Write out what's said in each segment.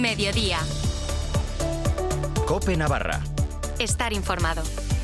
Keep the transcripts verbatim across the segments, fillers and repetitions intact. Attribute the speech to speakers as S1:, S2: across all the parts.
S1: Mediodía.
S2: COPE Navarra.
S1: Estar informado.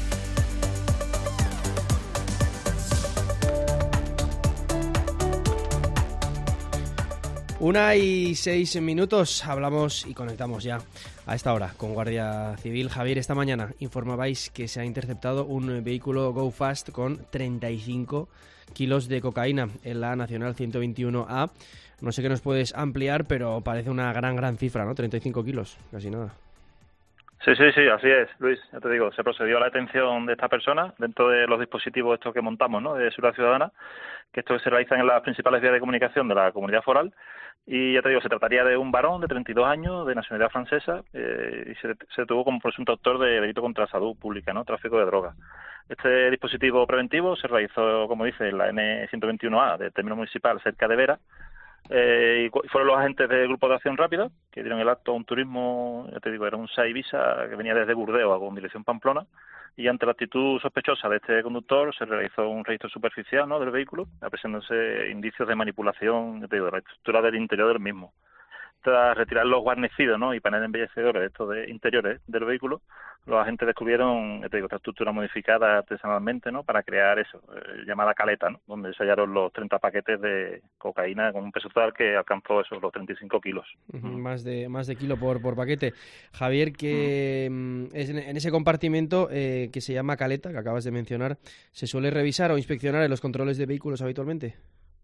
S3: Una y seis minutos, hablamos y conectamos ya a esta hora con Guardia Civil. Javier, esta mañana informabais que se ha interceptado un vehículo Go Fast con treinta y cinco kilos de cocaína en la Nacional ciento veintiuno A. No sé qué nos puedes ampliar, pero parece una gran, gran cifra, ¿no? treinta y cinco kilos, casi nada.
S4: Sí, sí, sí, así es, Luis. Ya te digo, se procedió a la detención de esta persona dentro de los dispositivos estos que montamos, ¿no?, de seguridad ciudadana, que estos se realizan en las principales vías de comunicación de la comunidad foral. Y ya te digo, se trataría de un varón de treinta y dos años, de nacionalidad francesa, eh, y se, se detuvo como presunto autor de delito contra la salud pública, ¿no?, tráfico de drogas. Este dispositivo preventivo se realizó, como dice, en la N ciento veintiuno A del término municipal cerca de Vera. Eh, y fueron los agentes del Grupo de Acción Rápida que dieron el acto a un turismo, ya te digo, era un S A I Visa que venía desde Burdeos con dirección Pamplona, y ante la actitud sospechosa de este conductor se realizó un registro superficial, ¿no?, del vehículo, apreciándose indicios de manipulación, ya te digo, de la estructura del interior del mismo. Tras retirar los guarnecidos, ¿no?, y paneles embellecedores estos de interiores del vehículo, los agentes descubrieron, ya te digo, esta estructura modificada artesanalmente, ¿no?, para crear eso, eh, llamada caleta, ¿no?, donde se hallaron los treinta paquetes de cocaína con un peso total que alcanzó esos los treinta y cinco kilos.
S3: Uh-huh, más de más de kilo por, por paquete. Javier, que uh-huh. es en, en ese compartimento eh, que se llama caleta, que acabas de mencionar, ¿se suele revisar o inspeccionar en los controles de vehículos habitualmente?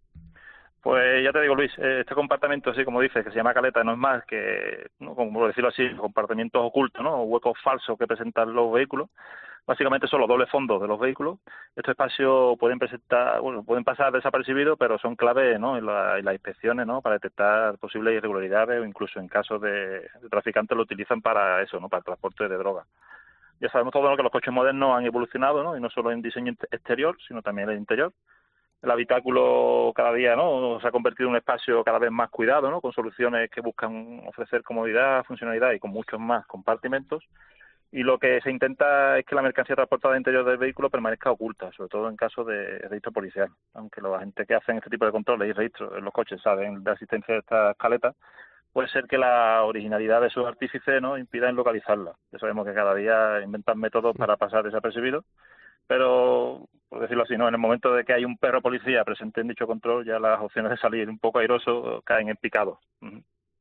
S4: Pues ya te digo, Luis, este compartimento, así como dices, que se llama caleta, no es más que, ¿no?, como decirlo así, compartimentos ocultos, ¿no?, o huecos falsos que presentan los vehículos. Básicamente son los dobles fondos de los vehículos. Estos espacios pueden presentar, bueno, pueden pasar desapercibidos, pero son clave, ¿no?, en, la, en las inspecciones, ¿no?, para detectar posibles irregularidades, o incluso en casos de, de traficantes lo utilizan para eso, ¿no?, para el transporte de drogas. Ya sabemos todos, ¿no?, que los coches modernos han evolucionado, ¿no?, y no solo en diseño exterior, sino también en el interior. El habitáculo cada día, ¿no?, se ha convertido en un espacio cada vez más cuidado, ¿no?, con soluciones que buscan ofrecer comodidad, funcionalidad y con muchos más compartimentos. Y lo que se intenta es que la mercancía transportada al interior del vehículo permanezca oculta, sobre todo en caso de registro policial. Aunque los agentes que hacen este tipo de controles y registros en los coches saben de la existencia de estas caletas, puede ser que la originalidad de sus artífices, ¿no?, impida en localizarla. Ya sabemos que cada día inventan métodos para pasar desapercibidos, pero, por decirlo así, ¿no?, en el momento de que hay un perro policía presente en dicho control, ya las opciones de salir un poco airoso caen en picado. Uh-huh.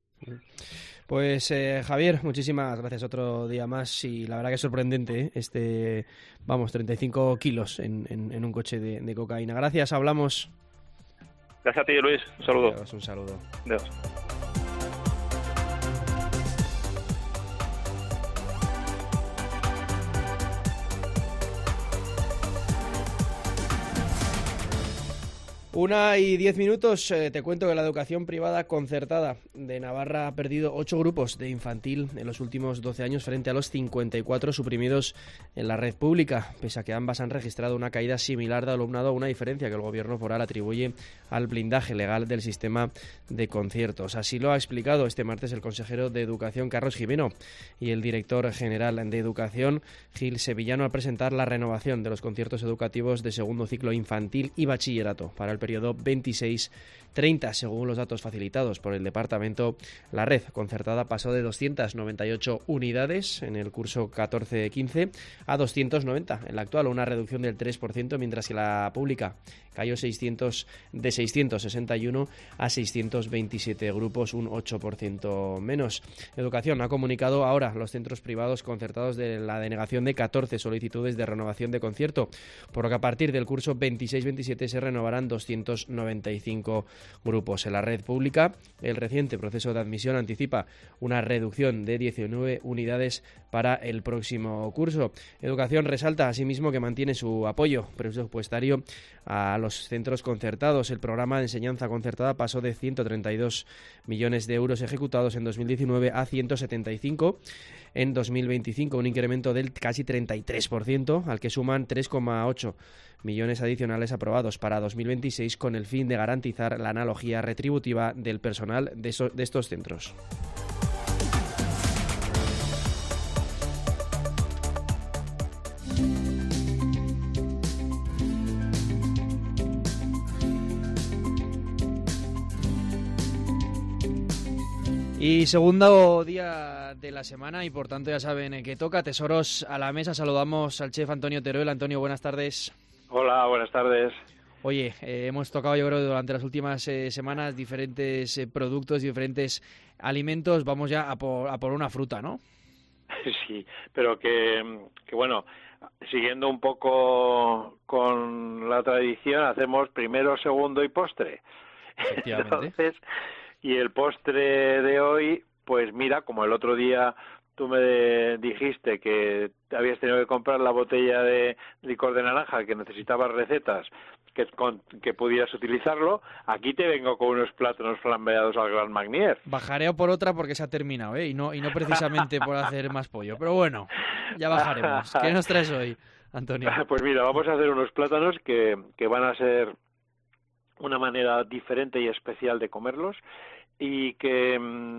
S3: Pues eh, Javier, muchísimas gracias otro día más, y la verdad que es sorprendente, ¿eh?, este, vamos, treinta y cinco kilos en, en, en un coche de, de cocaína. Gracias, hablamos.
S4: Gracias a ti, Luis, un saludo.
S3: Adiós, un saludo.
S4: Adiós.
S3: Una y diez minutos, eh, te cuento que la educación privada concertada de Navarra ha perdido ocho grupos de infantil en los últimos doce años frente a los cincuenta y cuatro suprimidos en la red pública, pese a que ambas han registrado una caída similar de alumnado, una diferencia que el gobierno foral atribuye al blindaje legal del sistema de conciertos. Así lo ha explicado este martes el consejero de Educación, Carlos Jimeno, y el director general de Educación, Gil Sevillano, al presentar la renovación de los conciertos educativos de segundo ciclo infantil y bachillerato para el periodo veintiséis treinta. Según los datos facilitados por el departamento, la red concertada pasó de doscientas noventa y ocho unidades en el curso catorce quince a doscientas noventa en la actual, una reducción del tres por ciento, mientras que la pública cayó seiscientos, de seiscientos sesenta y uno a seiscientos veintisiete grupos, un ocho por ciento menos. Educación ha comunicado ahora los centros privados concertados de la denegación de catorce solicitudes de renovación de concierto, por lo que a partir del curso veintiséis veintisiete se renovarán doscientos noventa y cinco grupos. En la red pública, el reciente proceso de admisión anticipa una reducción de diecinueve unidades para el próximo curso. Educación resalta asimismo que mantiene su apoyo presupuestario a los centros concertados. El programa de enseñanza concertada pasó de ciento treinta y dos millones de euros ejecutados en dos mil diecinueve a ciento setenta y cinco en dos mil veinticinco, un incremento del casi treinta y tres por ciento, al que suman tres coma ocho millones adicionales aprobados para dos mil veintiséis con el fin de garantizar la analogía retributiva del personal de, so- de estos centros. Y segundo día de la semana y por tanto ya saben eh, que toca tesoros a la mesa. Saludamos al chef Antonio Teruel. Antonio, buenas tardes.
S1: Hola, buenas tardes.
S3: Oye, eh, hemos tocado yo creo durante las últimas eh, semanas diferentes eh, productos, diferentes alimentos. Vamos ya a por, a por una fruta, ¿no?
S1: Sí, pero que, que bueno, siguiendo un poco con la tradición, hacemos primero, segundo y postre.
S3: Efectivamente.
S1: Entonces, y el postre de hoy, pues mira, como el otro día tú me dijiste que habías tenido que comprar la botella de licor de naranja, que necesitabas recetas, que, con, que pudieras utilizarlo, aquí te vengo con unos plátanos flambeados al Grand Marnier.
S3: Bajaré por otra porque se ha terminado, ¿eh? Y no, y no precisamente por hacer más pollo. Pero bueno, ya bajaremos. ¿Qué nos traes hoy, Antonio?
S1: Pues mira, vamos a hacer unos plátanos que, que van a ser una manera diferente y especial de comerlos, y que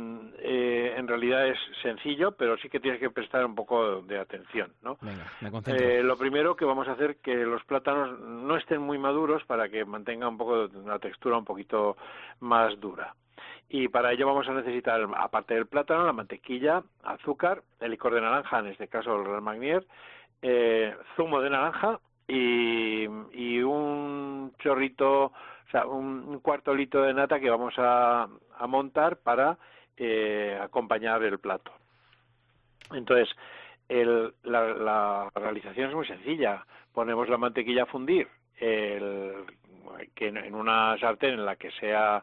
S1: eh, en realidad es sencillo, pero sí que tienes que prestar un poco de atención, ¿no?
S3: Venga, me concentro.
S1: Eh, lo primero que vamos a hacer es que los plátanos no estén muy maduros para que mantengan un poco una textura un poquito más dura. Y para ello vamos a necesitar, aparte del plátano, la mantequilla, azúcar, el licor de naranja, en este caso el Grand Marnier, eh, zumo de naranja y, y un chorrito, o sea, un, un cuarto litro de nata que vamos a, a montar para eh, acompañar el plato. Entonces, el, la, la realización es muy sencilla. Ponemos la mantequilla a fundir, el, que en una sartén en la que sea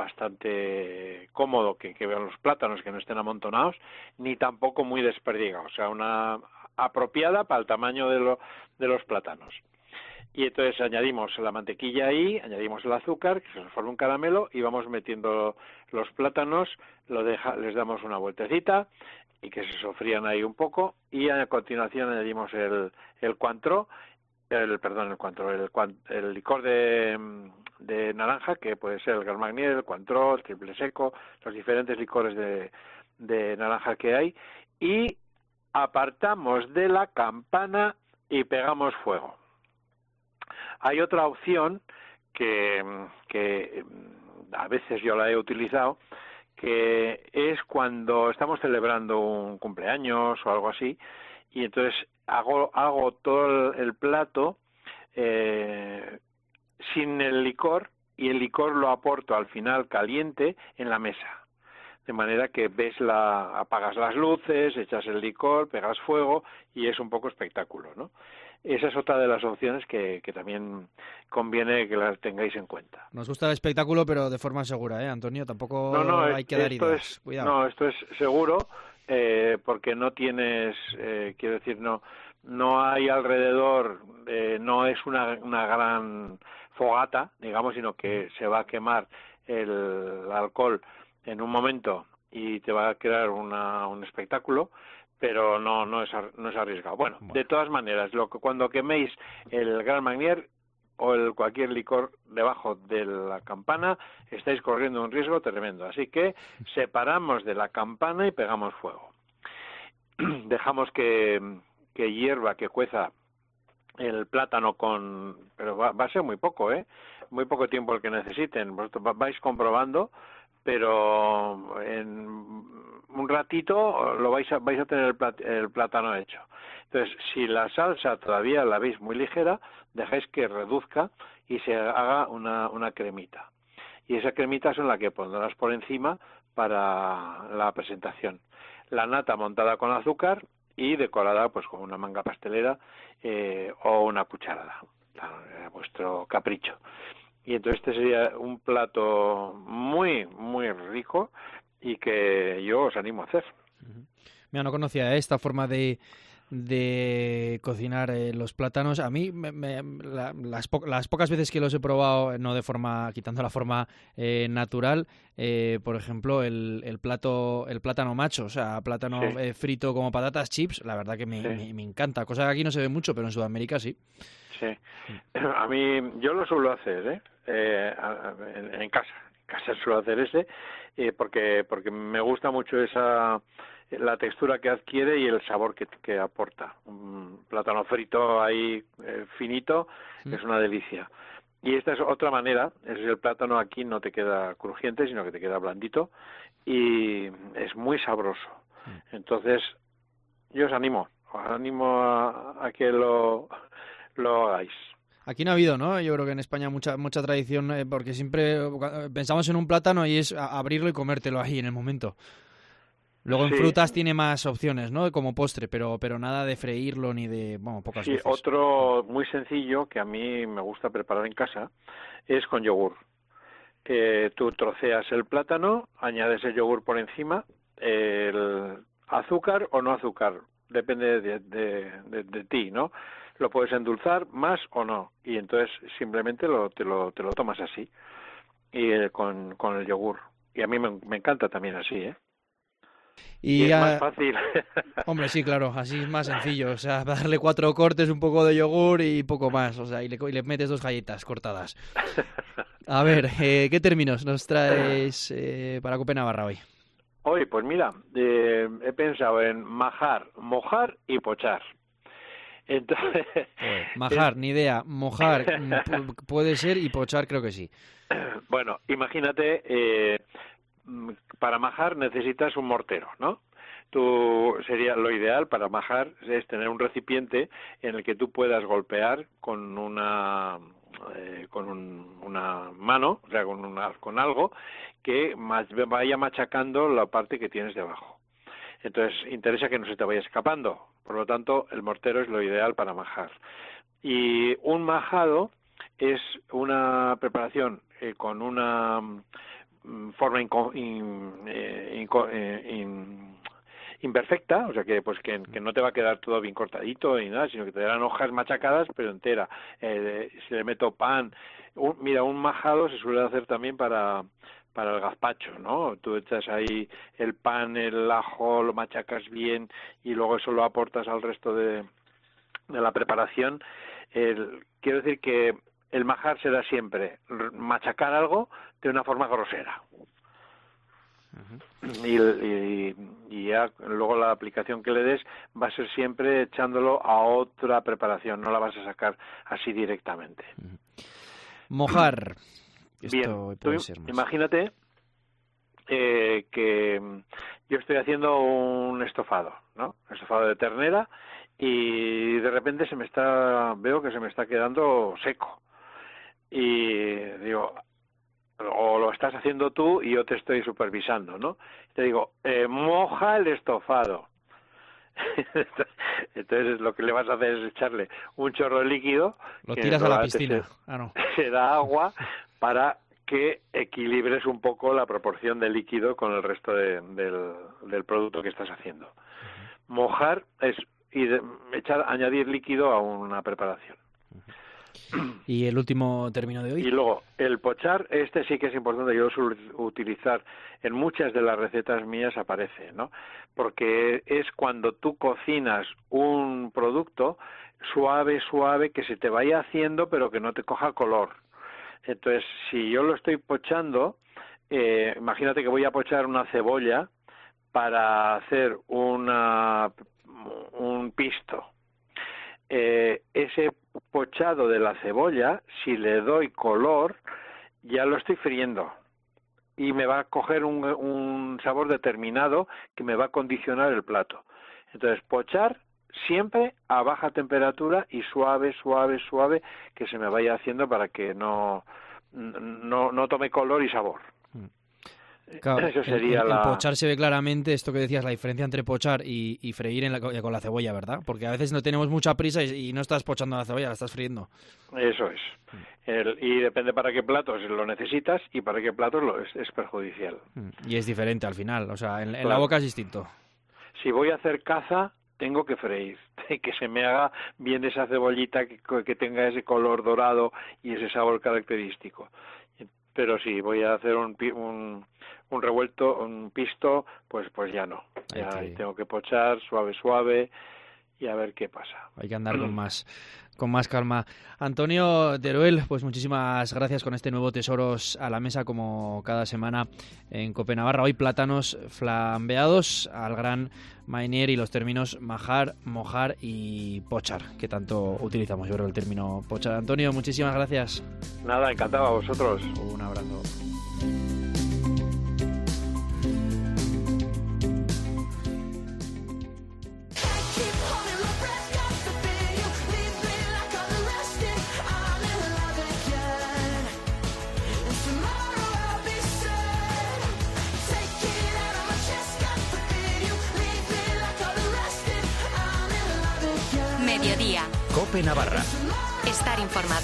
S1: bastante cómodo, que, que vean los plátanos, que no estén amontonados, ni tampoco muy desperdigados, o sea, una apropiada para el tamaño de, lo, de los plátanos. Y entonces añadimos la mantequilla ahí, añadimos el azúcar, que se nos forma un caramelo, y vamos metiendo los plátanos, lo deja, les damos una vueltecita y que se sofrían ahí un poco, y a continuación añadimos el, el Cointreau, el perdón, el Cointreau, el, el licor de, de naranja, que puede ser el Grand Marnier, el Cointreau, el triple seco, los diferentes licores de, de naranja que hay, y apartamos de la campana y pegamos fuego. Hay otra opción que, que a veces yo la he utilizado, que es cuando estamos celebrando un cumpleaños o algo así, y entonces hago, hago todo el, el plato eh, sin el licor, y el licor lo aporto al final caliente en la mesa. De manera que ves la, apagas las luces, echas el licor, pegas fuego y es un poco espectáculo, ¿no? Esa es otra de las opciones que, que también conviene que las tengáis en cuenta.
S3: Nos gusta el espectáculo, pero de forma segura, ¿eh, Antonio? Tampoco
S1: no, no,
S3: hay que dar
S1: esto
S3: ideas.
S1: Es,
S3: Cuidado.
S1: No, esto es seguro, eh, porque no tienes, eh, quiero decir, no no hay alrededor, eh, no es una, una gran fogata, digamos, sino que se va a quemar el alcohol en un momento y te va a crear una, un espectáculo, pero no no es no es arriesgado. Bueno, bueno. De todas maneras, lo que, cuando queméis el Grand Marnier o el cualquier licor debajo de la campana, estáis corriendo un riesgo tremendo. Así que separamos de la campana y pegamos fuego. Dejamos que, que hierva, que cueza el plátano con... pero va, va a ser muy poco, ¿eh? Muy poco tiempo el que necesiten. Vosotros vais comprobando, pero en un ratito lo vais a, vais a tener el, plat, el plátano hecho. Entonces, si la salsa todavía la veis muy ligera, dejáis que reduzca y se haga una, una cremita. Y esa cremita son la que pondrás por encima para la presentación. La nata montada con azúcar y decorada pues con una manga pastelera eh, o una cucharada, a vuestro capricho. Y entonces este sería un plato muy, muy rico y que yo os animo a hacer.
S3: Mira, no conocía esta forma de, de cocinar eh, los plátanos. A mí, me, me, la, las, po las pocas veces que los he probado, no de forma, quitando la forma eh, natural, eh, por ejemplo, el, el plato, el plátano macho, o sea, plátano sí. eh, frito como patatas chips, la verdad que me, sí. me, me encanta. Cosa que aquí no se ve mucho, pero en Sudamérica sí.
S1: Sí, a mí yo lo suelo hacer, ¿eh? eh en, en casa, en casa suelo hacer ese, eh, porque porque me gusta mucho esa la textura que adquiere y el sabor que, que aporta. Un plátano frito ahí eh, finito mm. es una delicia. Y esta es otra manera, es el plátano aquí no te queda crujiente, sino que te queda blandito y es muy sabroso. Entonces, yo os animo, os animo a, a que lo, lo hagáis.
S3: Aquí no ha habido, ¿no? Yo creo que en España mucha mucha tradición, eh, porque siempre eh, pensamos en un plátano y es a- abrirlo y comértelo ahí en el momento. Luego en
S1: Sí,
S3: frutas tiene más opciones, ¿no? Como postre, pero pero nada de freírlo ni de, bueno, pocas
S1: sí,
S3: veces.
S1: otro muy sencillo que a mí me gusta preparar en casa es con yogur. Eh, tú troceas el plátano, añades el yogur por encima, el azúcar o no azúcar, depende de, de, de, de ti, ¿no? Lo puedes endulzar más o no, y entonces simplemente lo, te, lo, te lo tomas así, y eh, con, con el yogur. Y a mí me, me encanta también así, ¿eh? Y
S3: Y
S1: es más
S3: ah,
S1: fácil.
S3: hombre, sí, claro, así es más sencillo. O sea, darle cuatro cortes, un poco de yogur y poco más. O sea, y le, co- y le metes dos galletas cortadas. A ver, eh, ¿qué términos nos traes eh, para Cope Navarra hoy?
S1: Hoy, pues mira, eh, he pensado en majar, mojar y pochar. Entonces,
S3: Joder,
S1: es-
S3: majar, ni idea. Mojar mm, pu- puede ser y pochar creo que sí.
S1: bueno, imagínate, eh, mm, para majar necesitas un mortero, ¿no? Tú sería lo ideal para majar es tener un recipiente en el que tú puedas golpear con una eh, con un- una mano, o sea, con una, con algo que ma- vaya machacando la parte que tienes debajo. Entonces, interesa que no se te vaya escapando. Por lo tanto, el mortero es lo ideal para majar. Y un majado es una preparación eh, con una mm, forma inco- in- eh, inco- eh, in- imperfecta, o sea que pues que, que no te va a quedar todo bien cortadito ni nada, sino que te darán hojas machacadas pero entera. Eh, si le meto pan, un- mira, un majado se suele hacer también para para el gazpacho, ¿no? Tú echas ahí el pan, el ajo, lo machacas bien y luego eso lo aportas al resto de, de la preparación. El, quiero decir que el majar será siempre machacar algo de una forma grosera. Y, y, y ya luego la aplicación que le des va a ser siempre echándolo a otra preparación, no la vas a sacar así directamente.
S3: Mojar.
S1: Bien,
S3: Esto
S1: tú
S3: puede ser más.
S1: imagínate eh, que yo estoy haciendo un estofado, ¿no? Estofado de ternera y de repente se me está, veo que se me está quedando seco y digo, o lo estás haciendo tú y yo te estoy supervisando, ¿no? Te digo, eh, moja el estofado. Entonces lo que le vas a hacer es echarle un chorro de líquido
S3: Lo
S1: que
S3: tiras a la
S1: normalmente
S3: piscina.
S1: se,
S3: Ah, no.
S1: se da agua para que equilibres un poco la proporción de líquido con el resto de, del, del producto que estás haciendo. Uh-huh. Mojar es y de, echar, añadir líquido a una preparación.
S3: ¿Y el último término de hoy?
S1: Y luego, el pochar, este sí que es importante, yo lo suelo utilizar en muchas de las recetas mías, aparece, ¿no? Porque es cuando tú cocinas un producto suave, suave, que se te vaya haciendo, pero que no te coja color. Entonces, si yo lo estoy pochando, eh, imagínate que voy a pochar una cebolla para hacer una, un pisto. Eh, ese pochado de la cebolla, si le doy color, ya lo estoy friendo y me va a coger un, un sabor determinado que me va a condicionar el plato. Entonces, pochar siempre a baja temperatura y suave, suave, suave, que se me vaya haciendo para que no, no, no tome color y sabor.
S3: Claro,
S1: Eso sería
S3: el, el,
S1: la...
S3: el pochar se ve claramente, esto que decías, la diferencia entre pochar y, y freír en la, con la cebolla, ¿verdad? Porque a veces no tenemos mucha prisa y, y no estás pochando la cebolla, la estás friendo.
S1: Eso es. El, y depende para qué platos lo necesitas y para qué platos lo es, es perjudicial.
S3: Y es diferente al final, o sea, en, en
S1: claro.
S3: la boca es distinto.
S1: Si voy a hacer caza, tengo que freír, que se me haga bien esa cebollita, que, que tenga ese color dorado y ese sabor característico. Pero si voy a hacer un, un, un revuelto, un pisto, pues pues ya no. Ya
S3: que...
S1: tengo que pochar suave, suave y a ver qué pasa.
S3: Hay que andar con más con más calma. Antonio Teruel, pues muchísimas gracias con este nuevo Tesoros a la Mesa, como cada semana en COPE Navarra. Hoy plátanos flambeados al gran Mainier y los términos majar, mojar y pochar, que tanto utilizamos. Yo creo el término pochar. Antonio, muchísimas gracias.
S1: Nada, encantado a vosotros.
S3: Un abrazo.
S2: Mediodía.
S5: COPE Navarra.
S2: Estar informado.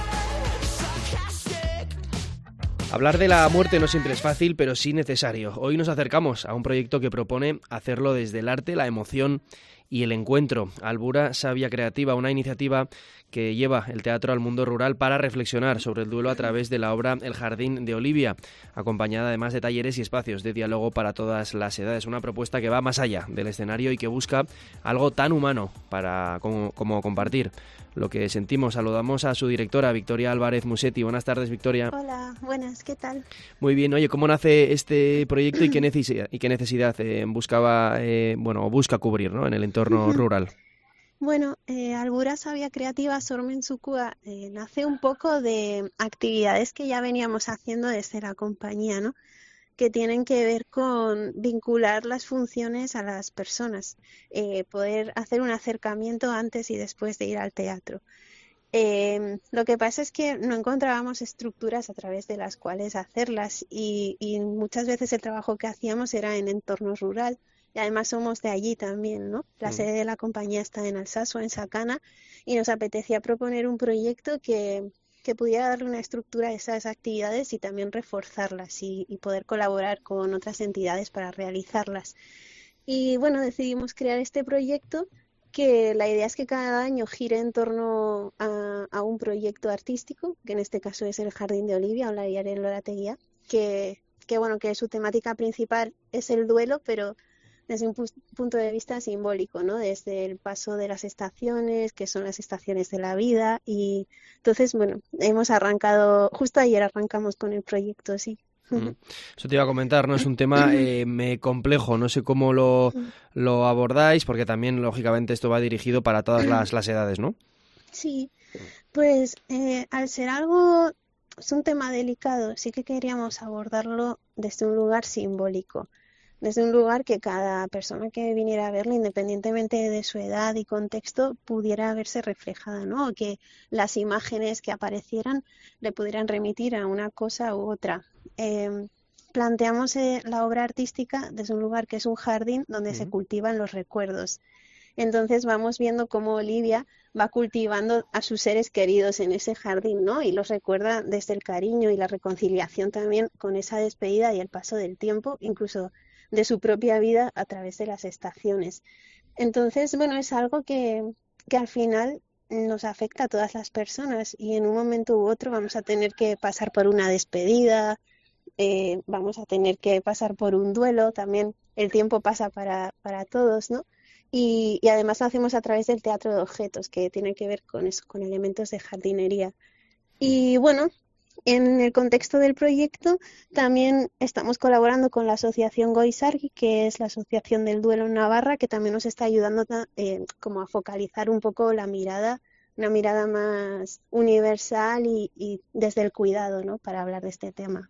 S3: Hablar de la muerte no siempre es fácil, pero sí necesario. Hoy nos acercamos a un proyecto que propone hacerlo desde el arte, la emoción y el encuentro. Albura Savia Creativa, una iniciativa que lleva el teatro al mundo rural para reflexionar sobre el duelo a través de la obra El Jardín de Olivia, acompañada además de talleres y espacios de diálogo para todas las edades. Una propuesta que va más allá del escenario y que busca algo tan humano para como, como compartir lo que sentimos. Saludamos a su directora, Victoria Álvarez Musetti. Buenas tardes, Victoria.
S6: Hola, buenas, ¿qué tal?
S3: Muy bien. Oye, ¿cómo nace este proyecto y qué necesidad, y qué necesidad eh, buscaba, eh, bueno, busca cubrir, ¿no?, en el entorno rural?
S6: Bueno, eh, Albura Savia Creativa Sormentsukua eh, nace un poco de actividades que ya veníamos haciendo desde la compañía, ¿no?, que tienen que ver con vincular las funciones a las personas, eh, poder hacer un acercamiento antes y después de ir al teatro. Eh, lo que pasa es que no encontrábamos estructuras a través de las cuales hacerlas y, y muchas veces el trabajo que hacíamos era en entorno rural y además somos de allí también, ¿no? La mm. sede de la compañía está en Alsaso, en Sacana, y nos apetecía proponer un proyecto que... que pudiera darle una estructura a esas actividades y también reforzarlas y, y poder colaborar con otras entidades para realizarlas. Y bueno, decidimos crear este proyecto que la idea es que cada año gire en torno a, a un proyecto artístico, que en este caso es el Jardín de Olivia, Olaiaren Lorategia, que, que bueno, que su temática principal es el duelo, pero desde un pu- punto de vista simbólico, ¿no? Desde el paso de las estaciones, que son las estaciones de la vida, y entonces, bueno, hemos arrancado, justo ayer arrancamos con el proyecto, sí.
S3: Mm. Eso te iba a comentar, ¿no? Es un tema eh, complejo, no sé cómo lo, lo abordáis, porque también, lógicamente, esto va dirigido para todas las, las edades, ¿no?
S6: Sí, pues eh, al ser algo, es un tema delicado, sí que queríamos abordarlo desde un lugar simbólico. Desde un lugar que cada persona que viniera a verlo, independientemente de su edad y contexto, pudiera verse reflejada, ¿no? O que las imágenes que aparecieran le pudieran remitir a una cosa u otra. Eh, planteamos eh, la obra artística desde un lugar que es un jardín donde uh-huh. se cultivan los recuerdos. Entonces vamos viendo cómo Olivia va cultivando a sus seres queridos en ese jardín, ¿no? Y los recuerda desde el cariño y la reconciliación también con esa despedida y el paso del tiempo, incluso de su propia vida a través de las estaciones. Entonces, bueno, es algo que, que al final nos afecta a todas las personas y en un momento u otro vamos a tener que pasar por una despedida, eh, vamos a tener que pasar por un duelo, también el tiempo pasa para, para todos, ¿no? Y, y además lo hacemos a través del teatro de objetos, que tiene que ver con eso, con elementos de jardinería. Y bueno, en el contexto del proyecto también estamos colaborando con la asociación Goizargi, que es la Asociación del Duelo en Navarra, que también nos está ayudando eh, como a focalizar un poco la mirada, una mirada más universal y, y desde el cuidado, ¿no?, para hablar de este tema.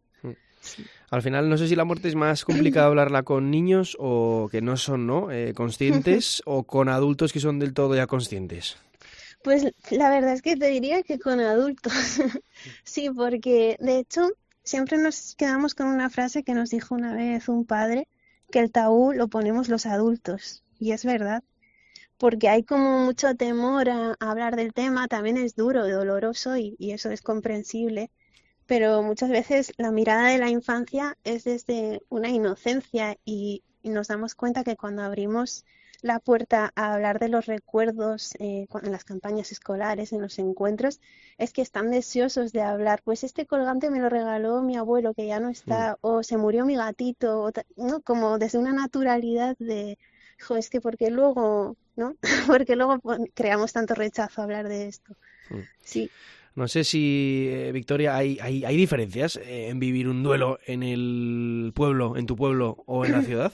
S3: Al final, no sé si la muerte es más complicado hablarla con niños o que no son, ¿no?, eh, conscientes o con adultos que son del todo ya conscientes.
S6: Pues la verdad es que te diría que con adultos. Sí, porque de hecho siempre nos quedamos con una frase que nos dijo una vez un padre, que el tabú lo ponemos los adultos. Y es verdad, porque hay como mucho temor a, a hablar del tema, también es duro, doloroso y, y eso es comprensible. Pero muchas veces la mirada de la infancia es desde una inocencia y, y nos damos cuenta que cuando abrimos la puerta a hablar de los recuerdos eh, en las campañas escolares, en los encuentros, es que están deseosos de hablar. Pues este colgante me lo regaló mi abuelo que ya no está, mm. o se murió mi gatito, o ¿no? Como desde una naturalidad de, jo, es que porque luego, ¿no? Porque luego creamos tanto rechazo a hablar de esto. Sí.
S3: No sé si, eh, Victoria, hay, hay, hay diferencias eh, en vivir un duelo en el pueblo, en tu pueblo o en la ciudad.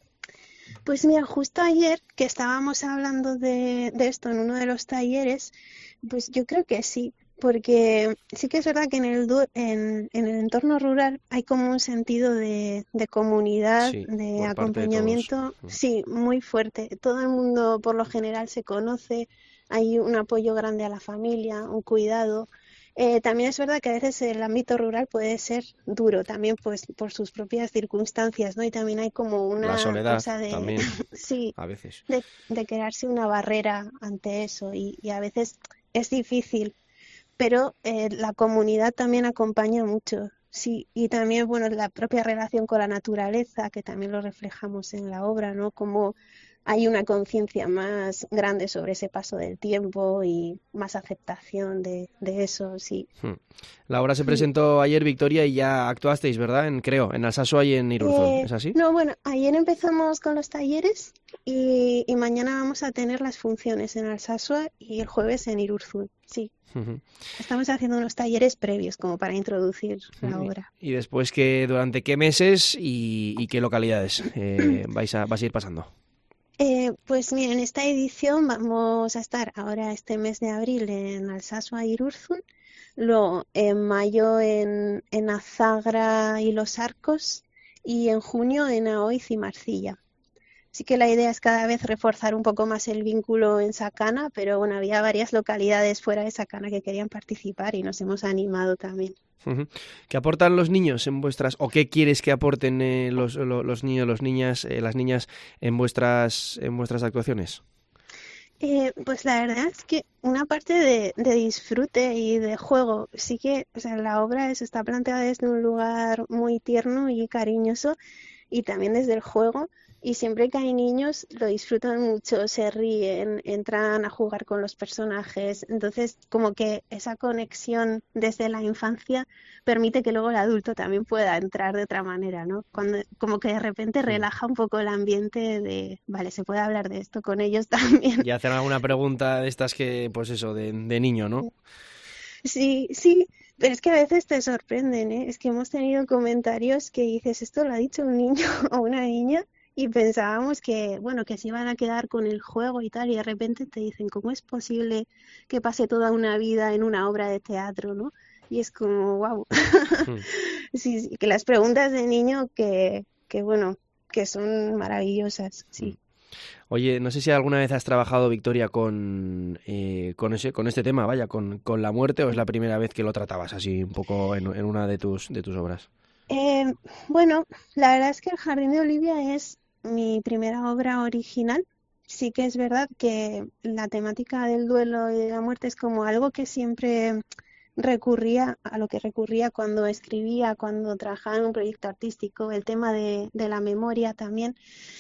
S6: Pues mira, justo ayer que estábamos hablando de, de esto en uno de los talleres, pues yo creo que sí, porque sí que es verdad que en el, en, en el entorno rural hay como un sentido de, de comunidad,
S3: sí,
S6: de acompañamiento,
S3: de
S6: sí, muy fuerte. Todo el mundo por lo general se conoce, hay un apoyo grande a la familia, un cuidado. Eh, también es verdad que a veces el ámbito rural puede ser duro, también pues por sus propias circunstancias, ¿no? Y también hay como una
S3: la soledad
S6: cosa de,
S3: también,
S6: sí,
S3: a veces.
S6: De, de crearse una barrera ante eso y, y a veces es difícil, pero eh, la comunidad también acompaña mucho, sí, y también, bueno, la propia relación con la naturaleza, que también lo reflejamos en la obra, ¿no? Como hay una conciencia más grande sobre ese paso del tiempo y más aceptación de, de eso, sí.
S3: La obra se presentó ayer, Victoria, y ya actuasteis, ¿verdad? En, creo, en Alsasua y en Irurzun,
S6: Eh,
S3: ¿es así?
S6: no, bueno, ayer empezamos con los talleres y, y mañana vamos a tener las funciones en Alsasua y el jueves en Irurzun, sí.
S3: Uh-huh.
S6: Estamos haciendo unos talleres previos como para introducir la
S3: uh-huh.
S6: obra.
S3: Y después, que ¿durante qué meses y, y qué localidades eh, vais, a, vais a ir pasando?
S6: Eh, pues mira, en esta edición vamos a estar ahora este mes de abril en Alsasua e Irurzun, luego en mayo en, en Azagra y Los Arcos y en junio en Aoiz y Marcilla. Sí que la idea es cada vez reforzar un poco más el vínculo en Sacana, pero bueno, había varias localidades fuera de Sacana que querían participar y nos hemos animado también.
S3: Uh-huh. ¿Qué aportan los niños en vuestras, o qué quieres que aporten eh, los, los, los niños, los niñas, eh, las niñas en vuestras, en vuestras actuaciones?
S6: Eh, pues la verdad es que una parte de, de disfrute y de juego, sí que, o sea, la obra es, está planteada desde un lugar muy tierno y cariñoso y también desde el juego. Y siempre que hay niños lo disfrutan mucho, se ríen, entran a jugar con los personajes. Entonces, como que esa conexión desde la infancia permite que luego el adulto también pueda entrar de otra manera, ¿no? Cuando, como que de repente relaja un poco el ambiente de, vale, se puede hablar de esto con ellos también.
S3: Y hacen alguna pregunta de estas que, pues eso, de, de niño, ¿no?
S6: Sí, sí. Pero es que a veces te sorprenden, ¿eh? Es que hemos tenido comentarios que dices, ¿esto lo ha dicho un niño o una niña? Y pensábamos que, bueno, que se iban a quedar con el juego y tal, y de repente te dicen, ¿cómo es posible que pase toda una vida en una obra de teatro, ¿no? Y es como, wow.
S3: Hmm.
S6: Sí, sí, que las preguntas de niño que, que bueno, que son maravillosas, sí.
S3: Oye, no sé si alguna vez has trabajado, Victoria, con, eh, con, ese, con este tema, vaya, con, con la muerte, o es la primera vez que lo tratabas así un poco en, en una de tus, de tus obras.
S6: Eh, bueno, la verdad es que El Jardín de Olivia es mi primera obra original. Sí que es verdad que la temática del duelo y de la muerte es como algo que siempre recurría, a lo que recurría cuando escribía, cuando trabajaba en un proyecto artístico, el tema de, de la memoria también.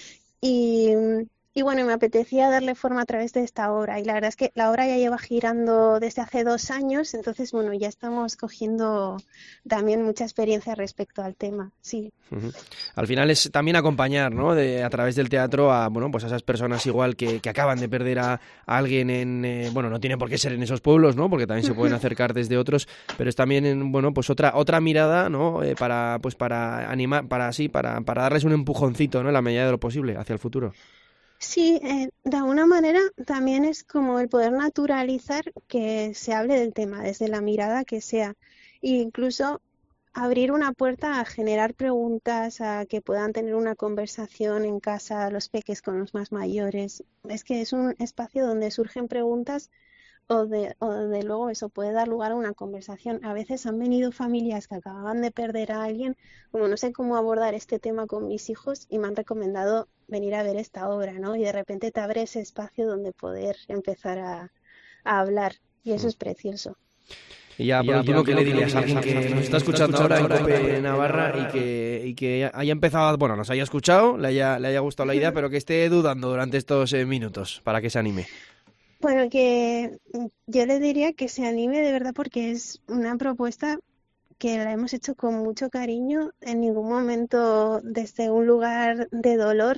S6: Y, y bueno, me apetecía darle forma a través de esta obra. Y la verdad es que la obra ya lleva girando desde hace dos años, entonces bueno, ya estamos cogiendo también mucha experiencia respecto al tema, sí.
S3: Uh-huh. Al final es también acompañar, ¿no? De, a través del teatro a, bueno, pues a esas personas igual que, que acaban de perder a, a alguien en, eh, bueno, no tiene por qué ser en esos pueblos, ¿no? Porque también se pueden acercar desde otros, pero es también, en, bueno, pues otra otra mirada, ¿no? Eh, para, pues para animar, para así, para, para darles un empujoncito, ¿no? En la medida de lo posible hacia el futuro.
S6: Sí, eh, de alguna manera también es como el poder naturalizar que se hable del tema desde la mirada que sea, e incluso abrir una puerta a generar preguntas, a que puedan tener una conversación en casa los peques con los más mayores. Es que es un espacio donde surgen preguntas o de, o de luego eso puede dar lugar a una conversación. A veces han venido familias que acababan de perder a alguien, como no sé cómo abordar este tema con mis hijos y me han recomendado venir a ver esta obra, ¿no? Y de repente te abre ese espacio donde poder empezar a, a hablar y eso es precioso.
S3: Y ya, por último, ¿qué le dirías a alguien que nos está escuchando ahora en COPE Navarra y que, y que haya empezado, bueno, nos haya escuchado, le haya, le haya gustado la idea, pero que esté dudando durante estos eh, minutos para que se anime?
S6: Bueno, que yo le diría que se anime de verdad porque es una propuesta que la hemos hecho con mucho cariño, en ningún momento desde un lugar de dolor,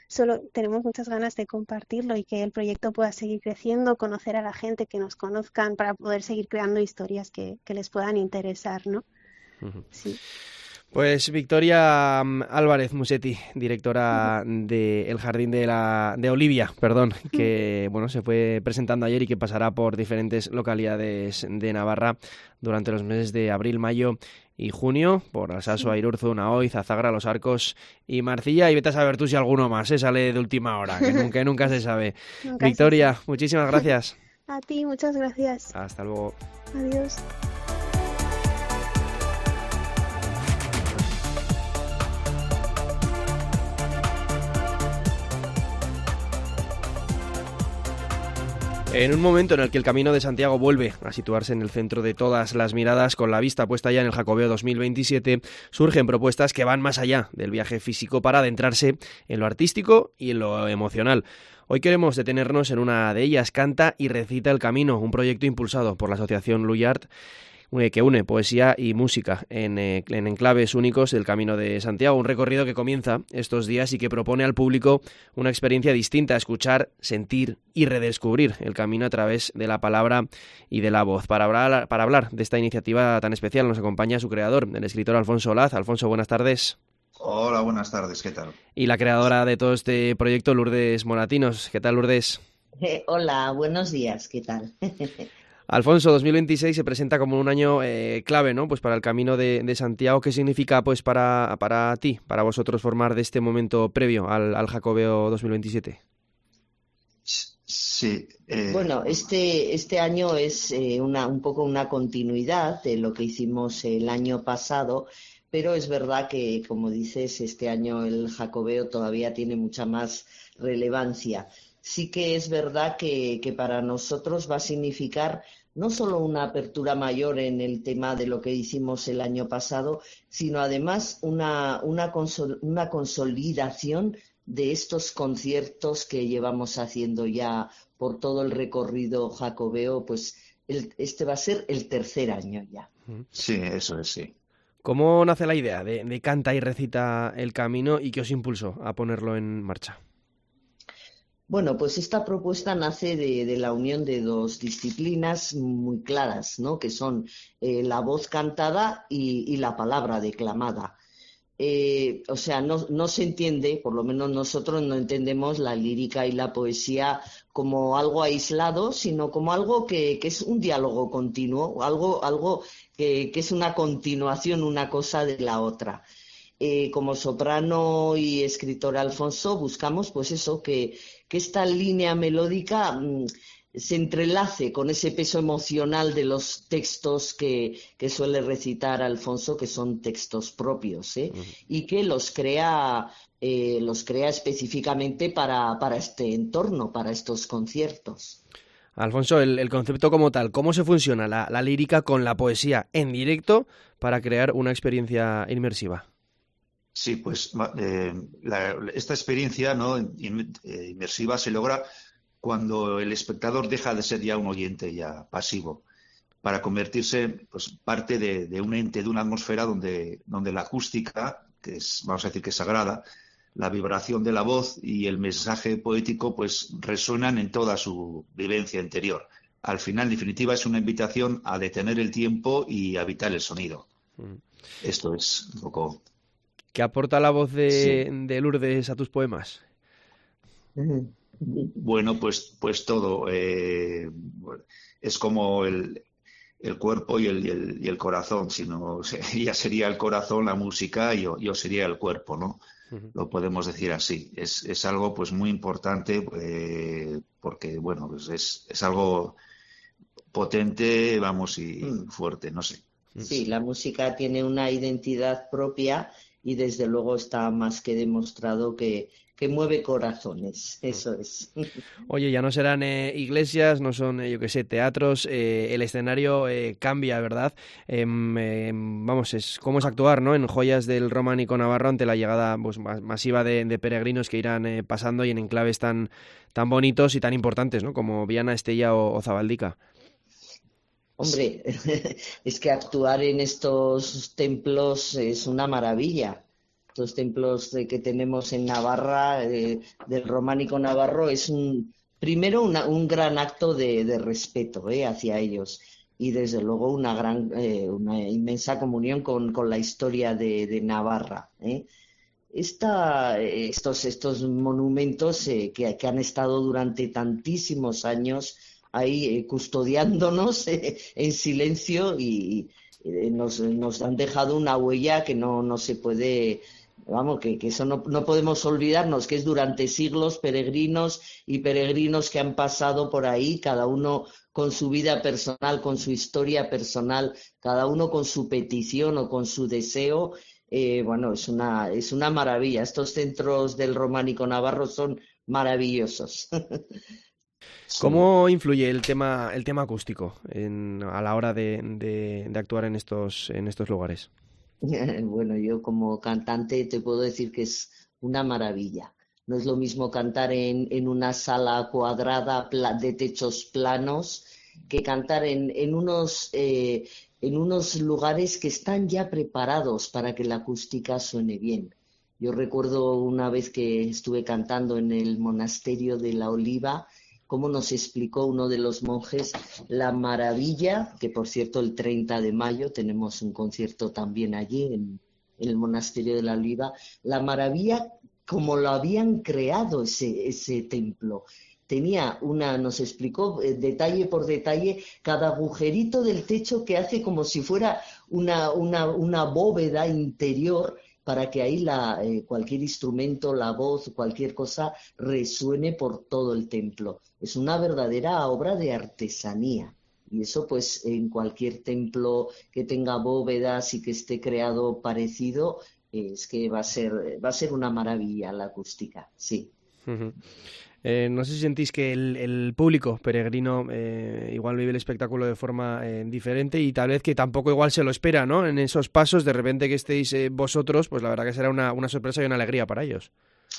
S6: solo tenemos muchas ganas de compartirlo y que el proyecto pueda seguir creciendo, conocer a la gente, que nos conozcan, para poder seguir creando historias que, que les puedan interesar, ¿no?
S3: Uh-huh.
S6: Sí.
S3: Pues Victoria Álvarez Musetti, directora de El Jardín de la de Olivia, perdón, que bueno se fue presentando ayer y que pasará por diferentes localidades de Navarra durante los meses de abril, mayo y junio, por Alsaso, Airurzu, Naoiz, Azagra, Los Arcos y Marcilla, y vete a saber tú si alguno más, ¿eh? Sale de última hora, que nunca, nunca se sabe. Nunca Victoria, se sabe. Muchísimas gracias.
S6: A ti, muchas gracias.
S3: Hasta luego.
S6: Adiós.
S3: En un momento en el que el Camino de Santiago vuelve a situarse en el centro de todas las miradas, con la vista puesta ya en el Jacobeo dos mil veintisiete, surgen propuestas que van más allá del viaje físico para adentrarse en lo artístico y en lo emocional. Hoy queremos detenernos en una de ellas, Canta y recita el camino, un proyecto impulsado por la asociación Luyart, que une poesía y música en, eh, en enclaves únicos del Camino de Santiago, un recorrido que comienza estos días y que propone al público una experiencia distinta, escuchar, sentir y redescubrir el camino a través de la palabra y de la voz. Para hablar, para hablar de esta iniciativa tan especial nos acompaña su creador, el escritor Alfonso Olaz. Alfonso, buenas tardes.
S2: Hola, buenas tardes, ¿qué tal?
S3: Y la creadora de todo este proyecto, Lourdes Moratinos. ¿Qué tal, Lourdes?
S5: Eh, hola, buenos días, ¿qué tal?
S3: Alfonso, dos mil veintiséis se presenta como un año eh, clave, ¿no? Pues para el Camino de, de Santiago. ¿Qué significa, pues, para, para ti, para vosotros, formar de este momento previo al, al Jacobeo dos mil veintisiete?
S2: Sí. Eh...
S5: Bueno, este, este año es eh, una, un poco una continuidad de lo que hicimos el año pasado, pero es verdad que, como dices, este año el Jacobeo todavía tiene mucha más relevancia. Sí que es verdad que, que para nosotros va a significar no solo una apertura mayor en el tema de lo que hicimos el año pasado, sino además una, una, consol, una consolidación de estos conciertos que llevamos haciendo ya por todo el recorrido jacobeo, pues el, este va a ser el tercer año ya.
S2: Sí, eso es, sí.
S3: ¿Cómo nace la idea de, de Canta y recita el camino y qué os impulsó a ponerlo en marcha?
S5: Bueno, pues esta propuesta nace de, de la unión de dos disciplinas muy claras, ¿no? Que son eh, la voz cantada y, y la palabra declamada. Eh, o sea, no, no se entiende, por lo menos nosotros no entendemos la lírica y la poesía como algo aislado, sino como algo que, que es un diálogo continuo, algo, algo que, que es una continuación una cosa de la otra. Eh, como soprano y escritor Alfonso buscamos pues eso, que, que esta línea melódica mmm, se entrelace con ese peso emocional de los textos que, que suele recitar Alfonso, que son textos propios, ¿eh? Uh-huh. Y que los crea, eh, los crea específicamente para, para este entorno, para estos conciertos.
S3: Alfonso, el, el concepto como tal, ¿cómo se funciona la, la lírica con la poesía en directo para crear una experiencia inmersiva?
S2: Sí, pues eh, la, esta experiencia, ¿no?, inmersiva se logra cuando el espectador deja de ser ya un oyente ya pasivo, para convertirse, pues, parte de, de un ente, de una atmósfera donde, donde la acústica, que es, vamos a decir que es sagrada, la vibración de la voz y el mensaje poético, pues resuenan en toda su vivencia interior. Al final, en definitiva, es una invitación a detener el tiempo y habitar el sonido. Mm. Esto es un poco...
S3: ¿Qué aporta la voz de, sí. de Lourdes a tus poemas?
S2: Bueno, pues, pues todo. Eh, es como el, el cuerpo y el, y, el, y el corazón. Sino, ella sería el corazón, la música, y yo, yo sería el cuerpo, ¿no? Uh-huh. Lo podemos decir así. Es, es algo pues muy importante eh, porque, bueno, pues es, es algo potente, vamos, y uh-huh. fuerte, no sé.
S5: Sí, la música tiene una identidad propia y desde luego está más que demostrado que, que mueve corazones, eso es.
S3: Oye, ya no serán eh, iglesias, no son, eh, yo qué sé, teatros, eh, el escenario eh, cambia, ¿verdad? Eh, eh, vamos, es cómo es actuar, ¿no?, en joyas del románico navarro ante la llegada pues, masiva de, de peregrinos que irán eh, pasando y en enclaves tan, tan bonitos y tan importantes, ¿no?, como Viana, Estella o, o Zabaldica.
S5: Hombre, es que actuar en estos templos es una maravilla. estos templos de, que tenemos en Navarra, eh, del románico navarro, es un, primero una, un gran acto de, de respeto eh, hacia ellos y desde luego una gran, eh, una inmensa comunión con, con la historia de, de Navarra. Eh. Esta, estos, estos monumentos eh, que, que han estado durante tantísimos años ahí eh, custodiándonos eh, en silencio y eh, nos, nos han dejado una huella que no, no se puede, vamos, que, que eso no, no podemos olvidarnos, que es durante siglos peregrinos y peregrinos que han pasado por ahí, cada uno con su vida personal, con su historia personal, cada uno con su petición o con su deseo. Eh, bueno, es una, es una maravilla. Estos centros del románico navarro son maravillosos.
S3: ¿Cómo influye el tema, el tema acústico en, a la hora de, de, de actuar en estos, en estos lugares?
S5: Bueno, yo como cantante te puedo decir que es una maravilla. No es lo mismo cantar en, en una sala cuadrada de techos planos que cantar en, en unos... Eh, en unos lugares que están ya preparados para que la acústica suene bien. Yo recuerdo una vez que estuve cantando en el monasterio de la Oliva, cómo nos explicó uno de los monjes la maravilla, que por cierto el treinta de mayo tenemos un concierto también allí en, en el monasterio de la Oliva, la maravilla como lo habían creado ese, ese templo. Tenía una, nos explicó eh, detalle por detalle cada agujerito del techo que hace como si fuera una, una, una bóveda interior para que ahí la, eh, cualquier instrumento, la voz, cualquier cosa resuene por todo el templo. Es una verdadera obra de artesanía. Y eso pues en cualquier templo que tenga bóvedas y que esté creado parecido, eh, es que va a ser, va a ser una maravilla la acústica, sí.
S3: Uh-huh. Eh, no sé si sentís que el, el público peregrino eh, igual vive el espectáculo de forma eh, diferente y tal vez que tampoco igual se lo espera, ¿no? En esos pasos, de repente que estéis eh, vosotros, pues la verdad que será una, una sorpresa y una alegría para ellos.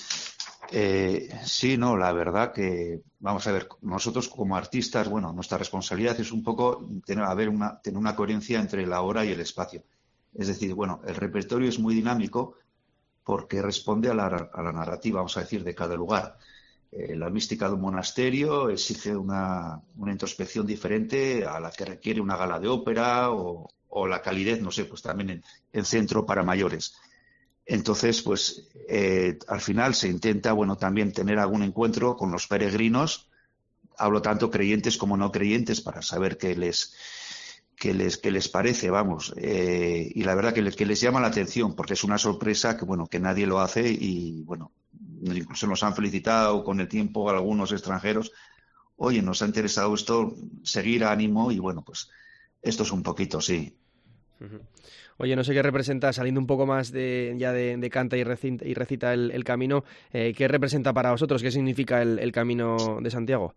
S2: Eh, sí, no, la verdad que, vamos a ver, nosotros como artistas, bueno, nuestra responsabilidad es un poco tener, haber una, tener una coherencia entre la hora y el espacio. Es decir, bueno, el repertorio es muy dinámico porque responde a la, a la narrativa, vamos a decir, de cada lugar. Eh, la mística de un monasterio exige una, una introspección diferente a la que requiere una gala de ópera o, o la calidez, no sé, pues también en, en centro para mayores. Entonces, pues eh, al final se intenta, bueno, también tener algún encuentro con los peregrinos, hablo tanto creyentes como no creyentes, para saber qué les, qué les, qué les parece, vamos. Eh, y la verdad que, que les llama la atención, porque es una sorpresa que, bueno, que nadie lo hace y, bueno, incluso nos han felicitado con el tiempo algunos extranjeros. Oye, nos ha interesado esto, seguir ánimo y, bueno, pues esto es un poquito, sí.
S3: Uh-huh. Oye, no sé qué representa, saliendo un poco más de ya de, de canta y recita, y recita el, el camino, eh, ¿qué representa para vosotros? ¿Qué significa el, el Camino de Santiago?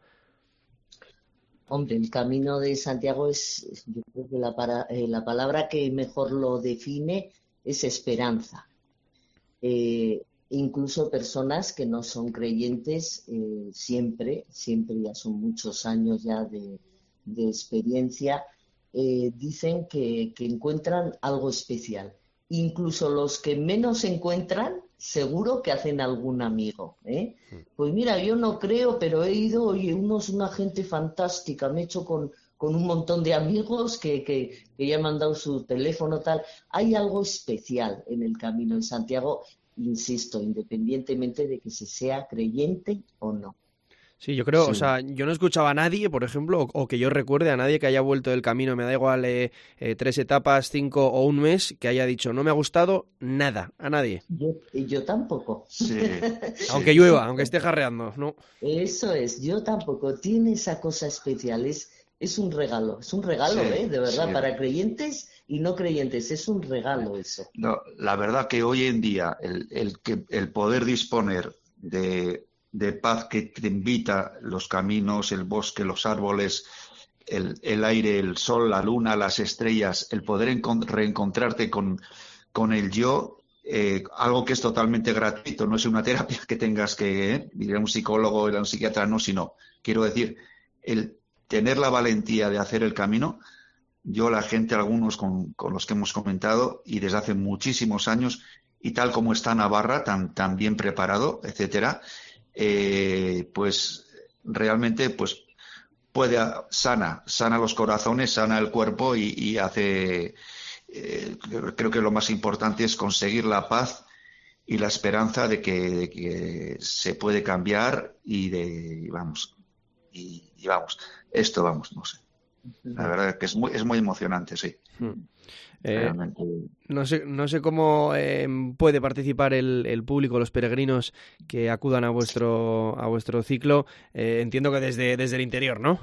S5: Hombre, el Camino de Santiago es, yo creo que la, para, eh, la palabra que mejor lo define es esperanza. Eh, incluso personas que no son creyentes, eh, siempre, siempre ya son muchos años ya de, de experiencia, Eh, dicen que, que encuentran algo especial. Incluso los que menos encuentran, seguro que hacen algún amigo, ¿eh? Pues mira, yo no creo, pero he ido, oye, unos, una gente fantástica, me he hecho con, con un montón de amigos que, que, que ya me han dado su teléfono, tal. Hay algo especial en el Camino de Santiago, insisto, independientemente de que se sea creyente o no.
S3: Sí, yo creo,
S5: Sí.
S3: o sea, yo no he escuchado a nadie, por ejemplo, o, o que yo recuerde a nadie que haya vuelto del camino, me da igual eh, eh, tres etapas, cinco o un mes, que haya dicho, no me ha gustado nada, a nadie.
S5: Yo, yo tampoco.
S2: Sí,
S3: Aunque
S2: sí.
S3: llueva, aunque esté jarreando, ¿no?
S5: Eso es, yo tampoco. Tiene esa cosa especial, es, es un regalo, es un regalo,
S2: Sí,
S5: ¿eh? De verdad,
S2: sí.
S5: para creyentes y no creyentes, es un regalo eso.
S2: No, la verdad que hoy en día el, el, que, el poder disponer de, de paz que te invita los caminos, el bosque, los árboles, el, el aire, el sol, la luna, las estrellas, el poder encont- reencontrarte con, con el yo, eh, algo que es totalmente gratuito, no es una terapia que tengas que eh, ir a un psicólogo, ir a un psiquiatra, no, sino, quiero decir, el tener la valentía de hacer el camino. Yo, la gente, algunos con, con los que hemos comentado, y desde hace muchísimos años, y tal como está Navarra, tan, tan bien preparado, etcétera, eh, pues realmente pues puede sana, sana los corazones, sana el cuerpo y, y hace, eh, creo que lo más importante es conseguir la paz y la esperanza de que, de que se puede cambiar y de, vamos, y, y vamos, esto vamos, no sé. La verdad es que es muy, es muy emocionante, sí.
S3: Eh, no sé, no sé cómo eh, puede participar el, el público, los peregrinos que acudan a vuestro a vuestro ciclo. Eh, entiendo que desde, desde el interior, ¿no?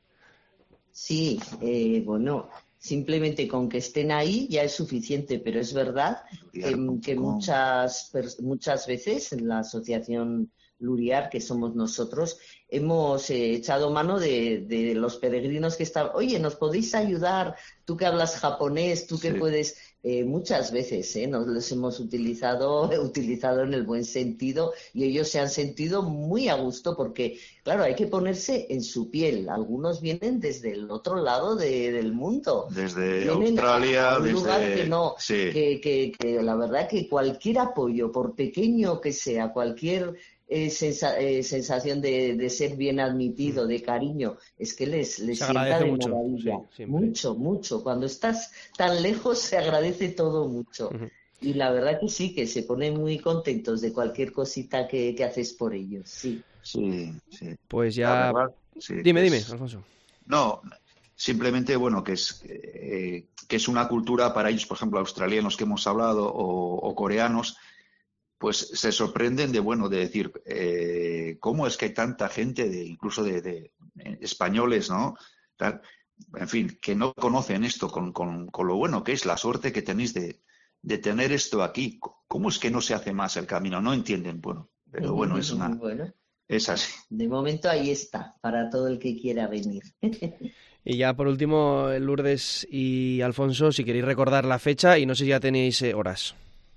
S5: Sí, eh, bueno, simplemente con que estén ahí ya es suficiente, pero es verdad que, que muchas, muchas veces en la asociación Luriar, que somos nosotros, hemos eh, echado mano de, de los peregrinos que están, oye, ¿nos podéis ayudar? Tú que hablas japonés, tú que sí. puedes, eh, muchas veces, ¿eh? Nos los hemos utilizado, utilizado en el buen sentido y ellos se han sentido muy a gusto porque, claro, hay que ponerse en su piel. Algunos vienen desde el otro lado de, del mundo.
S2: Desde
S5: vienen
S2: Australia,
S5: a un
S2: desde...
S5: lugar que no,
S2: sí.
S5: que, que, que la verdad que cualquier apoyo, por pequeño que sea, cualquier... Eh, sensa, eh, sensación de, de ser bien admitido, de cariño, es que les, les
S3: se
S5: sienta de
S3: mucho,
S5: maravilla.
S3: Sí,
S5: mucho, mucho. Cuando estás tan lejos se agradece todo mucho. Uh-huh. Y la verdad que sí, que se ponen muy contentos de cualquier cosita que, que haces por ellos, sí.
S2: Sí, sí.
S3: Pues ya...
S2: Verdad, sí,
S3: dime,
S2: es...
S3: dime, Alfonso.
S2: No, simplemente, bueno, que es, eh, que es una cultura para ellos, por ejemplo, australianos que hemos hablado o, o coreanos, pues se sorprenden de, bueno, de decir, eh, ¿cómo es que hay tanta gente, de, incluso de, de eh, españoles, ¿no? Tal, en fin, que no conocen esto con, con, con lo bueno que es, la suerte que tenéis de, de tener esto aquí. ¿Cómo es que no se hace más el camino? No entienden, bueno, pero bueno, es una...
S5: bueno,
S2: es así.
S5: De momento ahí está, para todo el que quiera venir.
S3: Y ya por último, Lourdes y Alfonso, si queréis recordar la fecha y no sé si ya tenéis eh, horas.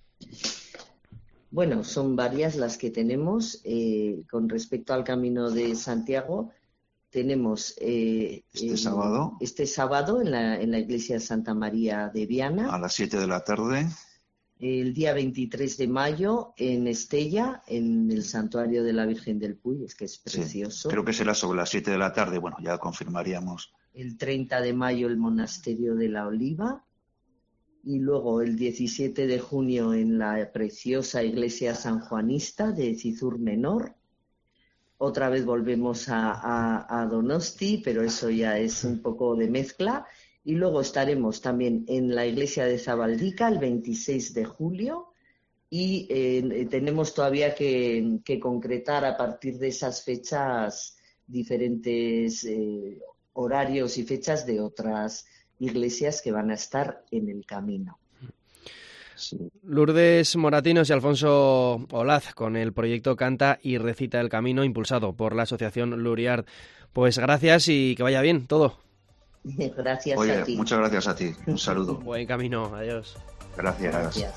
S5: Bueno, son varias las que tenemos. Eh, con respecto al Camino de Santiago, tenemos eh,
S2: este,
S5: eh,
S2: sábado.
S5: este sábado en la, en la iglesia de Santa María de Viana.
S2: A las siete de la tarde.
S5: El día veintitrés de mayo en Estella, en el Santuario de la Virgen del Puy, es que es precioso.
S2: Sí, creo que será sobre las siete de la tarde, bueno, ya confirmaríamos.
S5: El treinta de mayo el Monasterio de la Oliva. Y luego el diecisiete de junio en la preciosa iglesia sanjuanista de Cizur Menor. Otra vez volvemos a, a, a Donosti, pero eso ya es un poco de mezcla. Y luego estaremos también en la iglesia de Zabaldica el veintiséis de julio. Y eh, tenemos todavía que, que concretar a partir de esas fechas diferentes eh, horarios y fechas de otras iglesias que van a estar en el camino.
S3: Sí. Lourdes Moratinos y Alfonso Olaz con el proyecto Canta y Recita el Camino, impulsado por la asociación Luriard. Pues gracias y que vaya bien todo.
S5: Gracias
S2: Oye,
S5: a ti.
S2: Muchas gracias a ti. Un saludo.
S3: Buen camino. Adiós.
S2: Gracias.
S5: Gracias.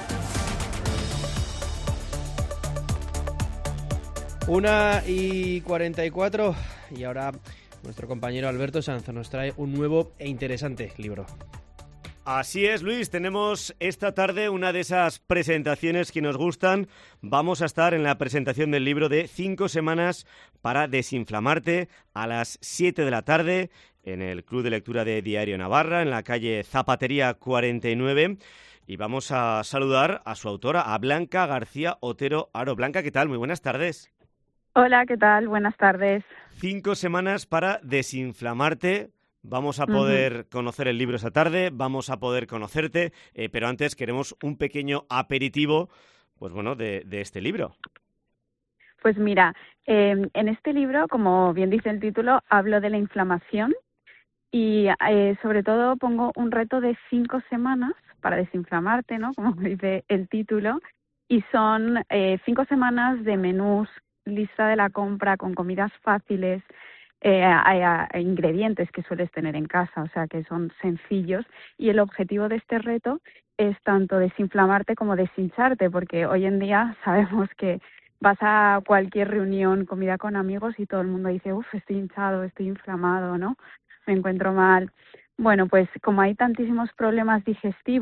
S3: Una y cuarenta y cuatro y ahora nuestro compañero Alberto Sanz nos trae un nuevo e interesante libro.
S7: Así es, Luis, tenemos esta tarde una de esas presentaciones que nos gustan. Vamos a estar en la presentación del libro de Cinco semanas para desinflamarte a las siete de la tarde en el Club de Lectura de Diario Navarra, en la calle Zapatería cuarenta y nueve. Y vamos a saludar a su autora, a Blanca García Otero Aro. Blanca, ¿qué tal? Muy buenas tardes.
S8: Hola, ¿qué tal? Buenas tardes.
S7: Cinco semanas para desinflamarte. Vamos a poder uh-huh. conocer el libro esta tarde, vamos a poder conocerte, eh, pero antes queremos un pequeño aperitivo, pues bueno, de, de este libro.
S8: Pues mira, eh, en este libro, como bien dice el título, hablo de la inflamación y eh, sobre todo pongo un reto de cinco semanas para desinflamarte, ¿no? Como dice el título, y son eh, cinco semanas de menús, lista de la compra con comidas fáciles, Eh, a, a ingredientes que sueles tener en casa, o sea que son sencillos, y el objetivo de este reto es tanto desinflamarte como deshincharte, porque hoy en día sabemos que vas a cualquier reunión, comida con amigos y todo el mundo dice, uff, estoy hinchado, estoy inflamado, ¿no? Me encuentro mal. Bueno, pues como hay tantísimos problemas digestivos,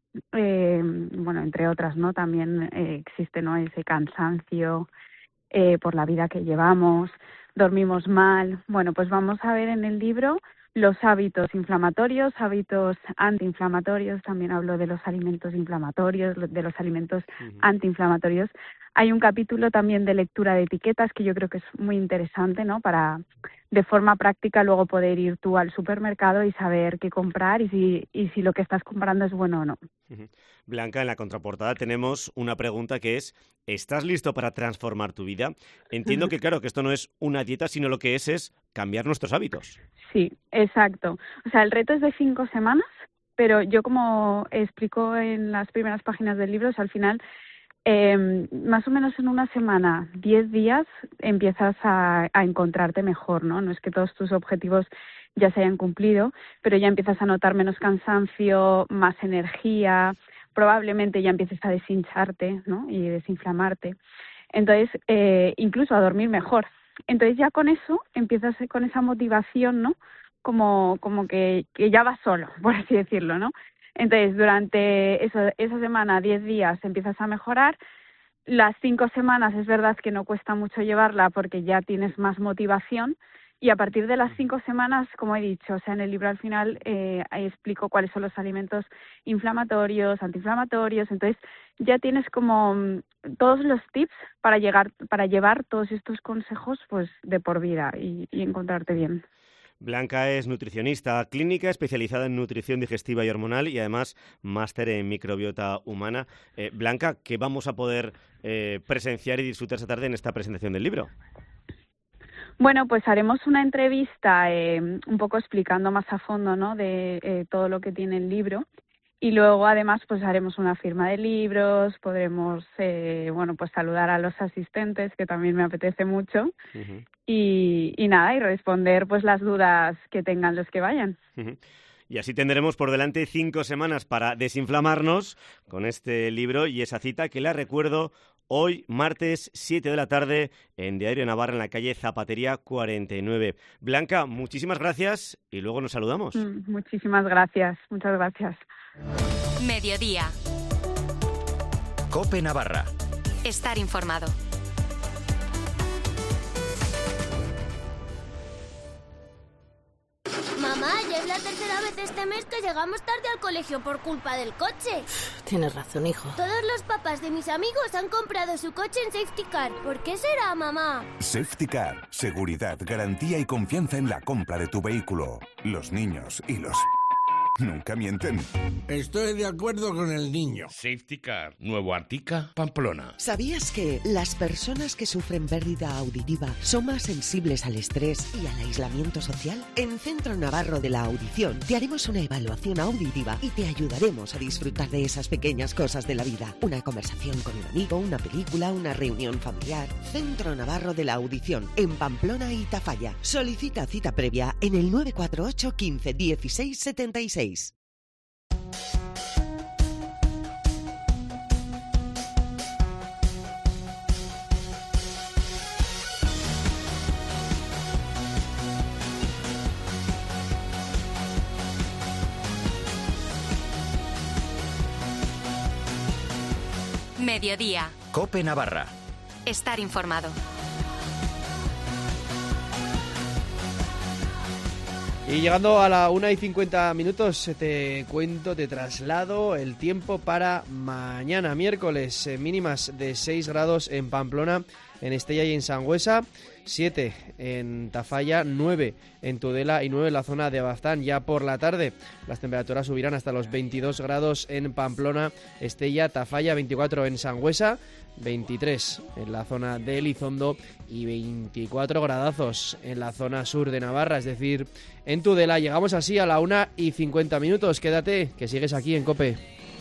S8: eh, bueno, entre otras, ¿no? También eh, existe, ¿no? Ese cansancio eh, por la vida que llevamos, dormimos mal. Bueno, pues vamos a ver en el libro los hábitos inflamatorios, hábitos antiinflamatorios, también hablo de los alimentos inflamatorios, de los alimentos uh-huh. antiinflamatorios. Hay un capítulo también de lectura de etiquetas que yo creo que es muy interesante, ¿no? Para de forma práctica luego poder ir tú al supermercado y saber qué comprar y si, y si lo que estás comprando es bueno o no.
S7: Uh-huh. Blanca, en la contraportada tenemos una pregunta que es: ¿estás listo para transformar tu vida? Entiendo que, claro, que esto no es una dieta, sino lo que es es cambiar nuestros hábitos.
S8: Sí, exacto. O sea, el reto es de cinco semanas, pero yo, como explico en las primeras páginas del libro, o sea, al final, eh, más o menos en una semana, diez días, empiezas a, a encontrarte mejor, ¿no? No es que todos tus objetivos ya se hayan cumplido, pero ya empiezas a notar menos cansancio, más energía, probablemente ya empieces a deshincharte, ¿no? Y desinflamarte. Entonces, eh, incluso a dormir mejor. Entonces ya con eso empiezas con esa motivación, ¿no? Como, como que, que ya vas solo, por así decirlo, ¿no? Entonces, durante eso, esa semana, diez días, empiezas a mejorar. Las cinco semanas es verdad que no cuesta mucho llevarla porque ya tienes más motivación. Y a partir de las cinco semanas, como he dicho, o sea, en el libro al final eh, explico cuáles son los alimentos inflamatorios, antiinflamatorios. Entonces, ya tienes como um, todos los tips para llegar, para llevar todos estos consejos, pues, de por vida y, y encontrarte bien.
S7: Blanca es nutricionista clínica especializada en nutrición digestiva y hormonal y además máster en microbiota humana. Eh, Blanca, ¿qué vamos a poder eh, presenciar y disfrutar esta tarde en esta presentación del libro?
S8: Bueno, pues haremos una entrevista eh, un poco explicando más a fondo, ¿no? de eh, todo lo que tiene el libro. Y luego, además, pues haremos una firma de libros, podremos, eh, bueno, pues saludar a los asistentes, que también me apetece mucho, uh-huh. y, y nada, y responder pues las dudas que tengan los que vayan.
S7: Uh-huh. Y así tendremos por delante cinco semanas para desinflamarnos con este libro y esa cita que la recuerdo hoy, martes, siete de la tarde, en Diario Navarra, en la calle Zapatería cuarenta y nueve. Blanca, muchísimas gracias y luego nos saludamos.
S8: Mm, muchísimas gracias, muchas gracias.
S9: Mediodía.
S10: COPE Navarra.
S9: Estar informado.
S11: Mamá, ya es la tercera vez este mes que llegamos tarde al colegio por culpa del coche.
S12: Tienes razón, hijo.
S11: Todos los papás de mis amigos han comprado su coche en Safety Car. ¿Por qué será, mamá?
S13: Safety Car. Seguridad, garantía y confianza en la compra de tu vehículo. Los niños y los... nunca mienten.
S14: Estoy de acuerdo con el niño.
S15: Safety Car, Nuevo Artica, Pamplona.
S16: ¿Sabías que las personas que sufren pérdida auditiva son más sensibles al estrés y al aislamiento social? En Centro Navarro de la Audición te haremos una evaluación auditiva y te ayudaremos a disfrutar de esas pequeñas cosas de la vida. Una conversación con un amigo, una película, una reunión familiar. Centro Navarro de la Audición, en Pamplona y Tafalla. Solicita cita previa en el nueve cuatro ocho, quince, dieciséis, setenta y seis.
S9: Mediodía.
S10: COPE Navarra.
S9: Estar informado.
S3: Y llegando a la una y cincuenta minutos, te cuento, te traslado el tiempo para mañana, miércoles, eh, mínimas de seis grados en Pamplona, en Estella y en Sangüesa, siete en Tafalla, nueve en Tudela y nueve en la zona de Baztán. Ya por la tarde las temperaturas subirán hasta los veintidós grados en Pamplona, Estella, Tafalla, veinticuatro en Sangüesa, veintitrés en la zona de Elizondo y veinticuatro gradazos en la zona sur de Navarra, es decir, en Tudela. Llegamos así a la una y cincuenta minutos. Quédate, que sigues aquí en COPE.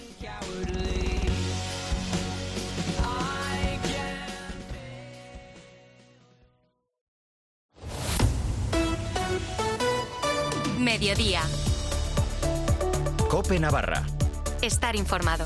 S9: Mediodía.
S10: COPE Navarra.
S9: Estar informado.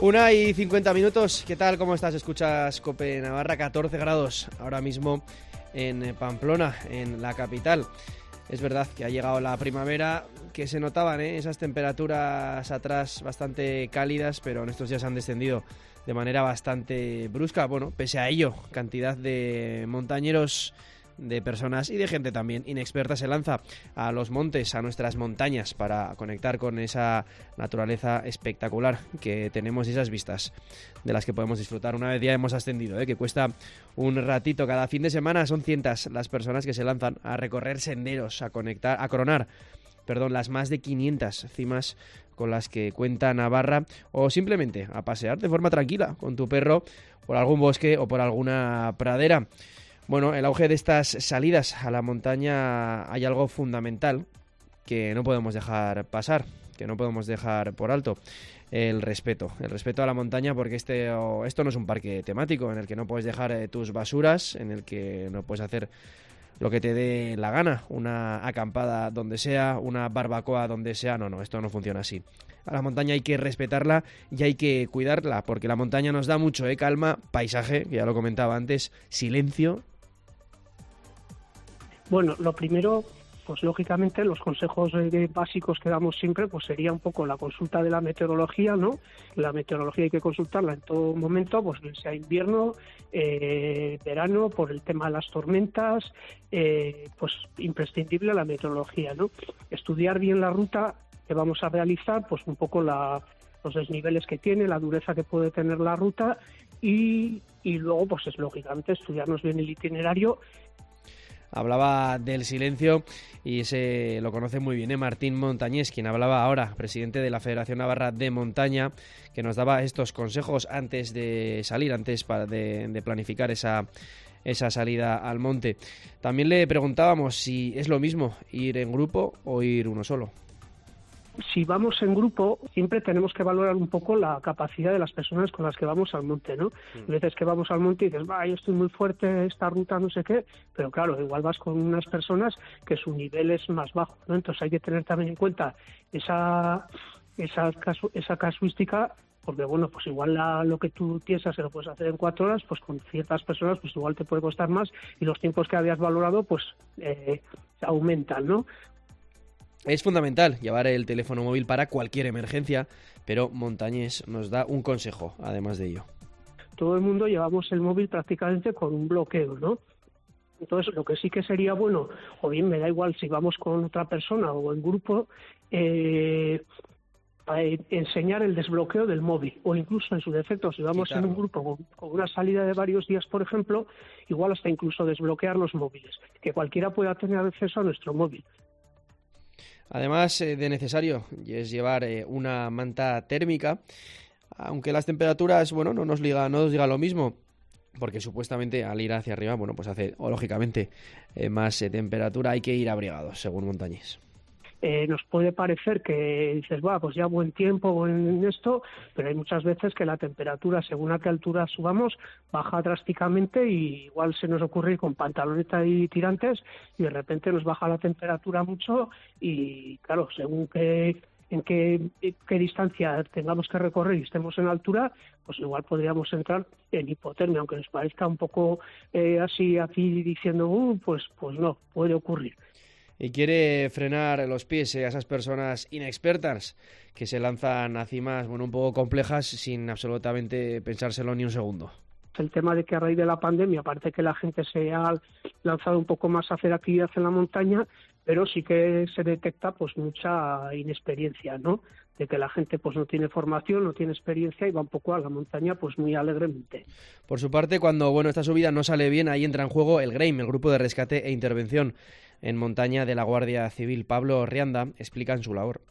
S3: Una y cincuenta minutos. ¿Qué tal? ¿Cómo estás? Escuchas COPE Navarra, catorce grados ahora mismo en Pamplona, en la capital. Es verdad que ha llegado la primavera, que se notaban ¿eh? esas temperaturas atrás bastante cálidas, pero en estos días han descendido de manera bastante brusca. Bueno, pese a ello, cantidad de montañeros, de personas y de gente también inexperta se lanza a los montes, a nuestras montañas, para conectar con esa naturaleza espectacular que tenemos y esas vistas de las que podemos disfrutar una vez ya hemos ascendido, ¿eh? que cuesta un ratito. Cada fin de semana son cientos las personas que se lanzan a recorrer senderos, a conectar, a coronar, perdón, las más de quinientas cimas con las que cuenta Navarra, o simplemente a pasear de forma tranquila con tu perro por algún bosque o por alguna pradera. Bueno, el auge de estas salidas a la montaña, hay algo fundamental que no podemos dejar pasar, que no podemos dejar por alto: el respeto. El respeto a la montaña, porque este, esto no es un parque temático en el que no puedes dejar eh, tus basuras, en el que no puedes hacer lo que te dé la gana, una acampada donde sea, una barbacoa donde sea. No, no, esto no funciona así. A la montaña hay que respetarla y hay que cuidarla, porque la montaña nos da mucho, ¿eh? Calma, paisaje, que ya lo comentaba antes, silencio.
S10: Bueno, lo primero, pues lógicamente los consejos eh, básicos que damos siempre, pues sería un poco la consulta de la meteorología, ¿no? La meteorología hay que consultarla en todo momento, pues bien sea invierno, eh, verano, por el tema de las tormentas, eh, pues imprescindible la meteorología, ¿no? Estudiar bien la ruta que vamos a realizar, pues un poco la, los desniveles que tiene, la dureza que puede tener la ruta y, y luego, pues es lógicamente estudiarnos bien el itinerario.
S3: Hablaba del silencio y ese lo conoce muy bien, ¿eh? Martín Montañés, quien hablaba ahora, presidente de la Federación Navarra de Montaña, que nos daba estos consejos antes de salir, antes de, de planificar esa, esa salida al monte. También le preguntábamos si es lo mismo ir en grupo o ir uno solo.
S10: Si vamos en grupo, siempre tenemos que valorar un poco la capacidad de las personas con las que vamos al monte, ¿no? Mm. Hay veces que vamos al monte y dices, va, yo estoy muy fuerte, esta ruta no sé qué, pero claro, igual vas con unas personas que su nivel es más bajo, ¿no? Entonces hay que tener también en cuenta esa esa, casu- esa casuística, porque bueno, pues igual la, lo que tú piensas que lo puedes hacer en cuatro horas, pues con ciertas personas pues igual te puede costar más y los tiempos que habías valorado pues eh, aumentan, ¿no?
S3: Es fundamental llevar el teléfono móvil para cualquier emergencia, pero Montañés nos da un consejo, además de ello.
S10: Todo el mundo llevamos el móvil prácticamente con un bloqueo, ¿no? Entonces, lo que sí que sería bueno, o bien me da igual si vamos con otra persona o en grupo, eh, enseñar el desbloqueo del móvil, o incluso en su defecto, si vamos Quitarlo. en un grupo con, con una salida de varios días, por ejemplo, igual hasta incluso desbloquear los móviles, que cualquiera pueda tener acceso a nuestro móvil.
S3: Además eh, de necesario es llevar eh, una manta térmica, aunque las temperaturas, bueno, no nos diga, no nos diga lo mismo, porque supuestamente al ir hacia arriba, bueno, pues hace, o lógicamente, eh, más eh, temperatura, hay que ir abrigados, según Montañés.
S10: Eh, nos puede parecer que dices, va, pues ya buen tiempo en esto, pero hay muchas veces que la temperatura, según a qué altura subamos, baja drásticamente y igual se nos ocurre ir con pantaloneta y tirantes y de repente nos baja la temperatura mucho y claro, según qué, en qué, qué distancia tengamos que recorrer y estemos en altura, pues igual podríamos entrar en hipotermia, aunque nos parezca un poco eh, así aquí diciendo, uh, pues, pues no, puede ocurrir.
S3: Y quiere frenar los pies eh, a esas personas inexpertas que se lanzan a cimas, bueno, un poco complejas sin absolutamente pensárselo ni un segundo.
S10: El tema de que a raíz de la pandemia parece que la gente se ha lanzado un poco más a hacer actividad en la montaña, pero sí que se detecta pues mucha inexperiencia, ¿no? De que la gente pues no tiene formación, no tiene experiencia y va un poco a la montaña pues muy alegremente.
S3: Por su parte, cuando bueno esta subida no sale bien, ahí entra en juego el GREIM, el Grupo de Rescate e Intervención en Montaña de la Guardia Civil. Pablo Rianda explica en su labor.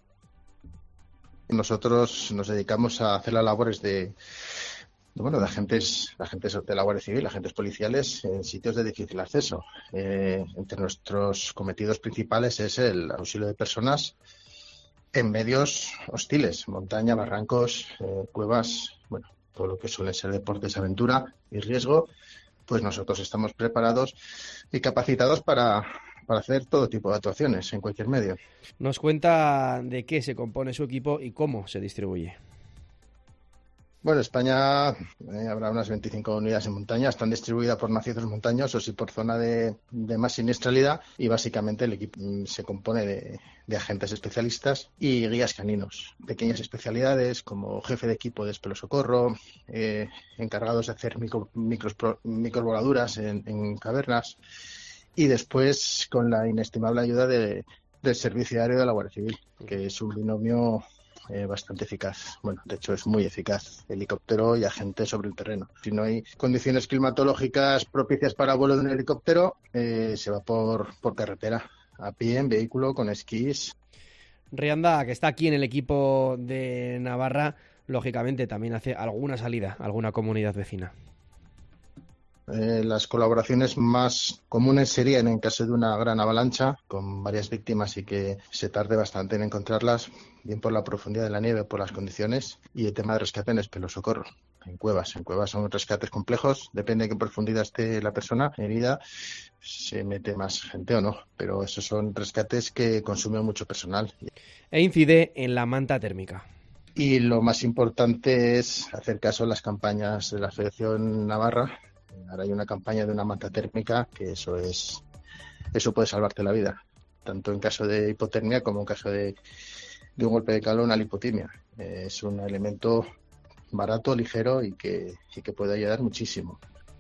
S12: Nosotros nos dedicamos a hacer las labores de, bueno, de agentes, agentes de la Guardia Civil, agentes policiales en sitios de difícil acceso. Eh, entre nuestros cometidos principales es el auxilio de personas en medios hostiles, montaña, barrancos, eh, cuevas, bueno, todo lo que suele ser deportes, aventura y riesgo, pues nosotros estamos preparados y capacitados para, para hacer todo tipo de actuaciones en cualquier medio.
S3: Nos cuenta de qué se compone su equipo y cómo se distribuye.
S12: Bueno, España eh, habrá unas veinticinco unidades en montaña, están distribuidas por macizos montañosos y por zona de, de más siniestralidad, y básicamente el equipo se compone de, de agentes especialistas y guías caninos. Pequeñas especialidades como jefe de equipo de espelosocorro, eh, encargados de hacer micro, micros, microvoladuras en, en cavernas, y después con la inestimable ayuda de, del Servicio Aéreo de la Guardia Civil, que es un binomio Eh, bastante eficaz. Bueno, de hecho es muy eficaz, helicóptero y agente sobre el terreno. Si no hay condiciones climatológicas propicias para vuelo de un helicóptero, eh, se va por, por carretera, a pie, en vehículo, con esquís.
S3: Rianda, que está aquí en el equipo de Navarra, lógicamente también hace alguna salida a alguna comunidad vecina.
S12: Eh, las colaboraciones más comunes serían en caso de una gran avalancha con varias víctimas y que se tarde bastante en encontrarlas, bien por la profundidad de la nieve, por las condiciones, y el tema de rescate en espelosocorro, en cuevas. En cuevas son rescates complejos, depende de qué profundidad esté la persona herida, se mete más gente o no, pero esos son rescates que consumen mucho personal.
S3: E incide en la manta térmica.
S12: Y lo más importante es hacer caso a las campañas de la Federación Navarra. Ahora hay una campaña de una manta térmica que eso es, eso puede salvarte la vida, tanto en caso de hipotermia como en caso de, de un golpe de calor, una lipotimia. Eh, es un elemento barato, ligero y que, y que puede ayudar muchísimo.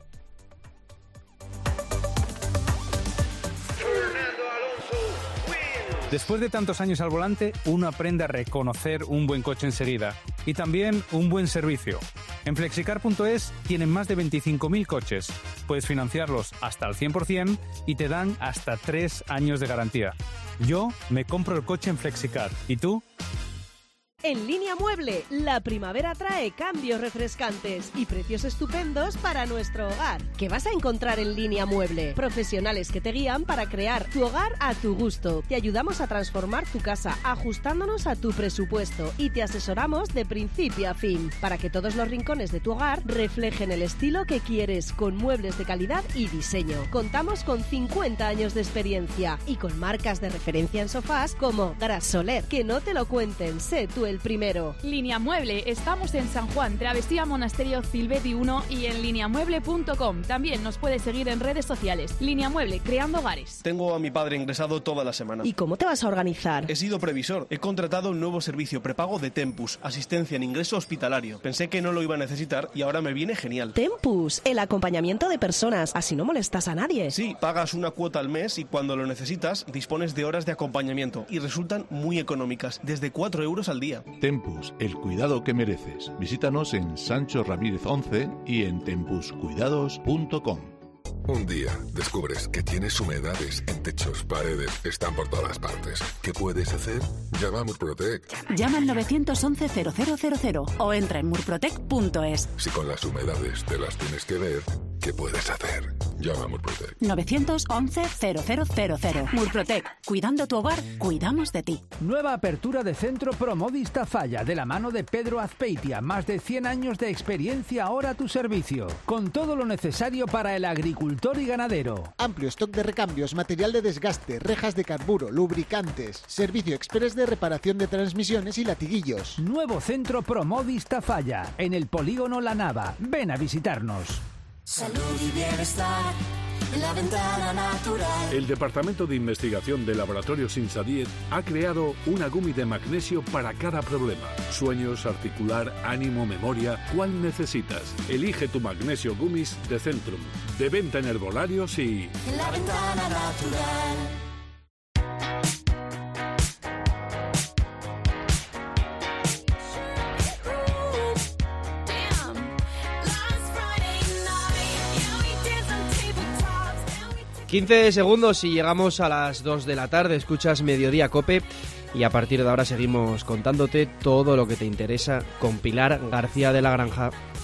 S17: Después de tantos años al volante, uno aprende a reconocer un buen coche enseguida y también un buen servicio. En flexicar punto es tienen más de veinticinco mil coches. Puedes financiarlos hasta al cien por ciento y te dan hasta tres años de garantía. Yo me compro el coche en Flexicar. ¿Y tú?
S18: En Línea Mueble, la primavera trae cambios refrescantes y precios estupendos para nuestro hogar. ¿Qué vas a encontrar en Línea Mueble? Profesionales que te guían para crear tu hogar a tu gusto. Te ayudamos a transformar tu casa ajustándonos a tu presupuesto y te asesoramos de principio a fin para que todos los rincones de tu hogar reflejen el estilo que quieres con muebles de calidad y diseño. Contamos con cincuenta años de experiencia y con marcas de referencia en sofás como Gras Soler. Que no te lo cuenten, sé tú el primero.
S19: Línea Mueble, estamos en San Juan, Travesía Monasterio Cilveti uno y en línea mueble punto com. También nos puedes seguir en redes sociales. Línea Mueble, creando hogares.
S20: Tengo a mi padre ingresado toda la semana.
S18: ¿Y cómo te vas a organizar?
S20: He sido previsor. He contratado un nuevo servicio prepago de Tempus, asistencia en ingreso hospitalario. Pensé que no lo iba a necesitar y ahora me viene genial.
S18: Tempus, el acompañamiento de personas, así no molestas a nadie.
S20: Sí, pagas una cuota al mes y cuando lo necesitas dispones de horas de acompañamiento y resultan muy económicas, desde cuatro euros al día.
S21: Tempus, el cuidado que mereces. Visítanos en Sancho Ramírez once y en tempus cuidados punto com.
S22: Un día descubres que tienes humedades en techos, paredes, están por todas partes. ¿Qué puedes hacer? Llama a Murprotec.
S23: Llama al nueve once cero cero cero cero o entra en murprotec punto es.
S22: Si con las humedades te las tienes que ver, ¿qué puedes hacer? Llama a Murprotec.
S23: nueve once cero cero cero cero. Murprotec. Cuidando tu hogar, cuidamos de ti.
S24: Nueva apertura de Centro Promodis Tafalla, de la mano de Pedro Azpeitia. Más de cien años de experiencia ahora a tu servicio. Con todo lo necesario para el agricultor y ganadero.
S25: Amplio stock de recambios, material de desgaste, rejas de carburo, lubricantes, servicio express de reparación de transmisiones y latiguillos.
S24: Nuevo Centro Promodis Tafalla, en el polígono La Nava. Ven a visitarnos.
S26: Salud y bienestar en la ventana natural.
S27: El Departamento de Investigación de Laboratorios Insadiet ha creado una gumi de magnesio para cada problema. Sueños, articular, ánimo, memoria, ¿cuál necesitas? Elige tu magnesio Gummies de Centrum. De venta en herbolarios y...
S26: En la ventana natural.
S3: quince segundos y llegamos a las dos de la tarde. Escuchas Mediodía Cope y a partir de ahora seguimos contándote todo lo que te interesa con Pilar García de la Granja.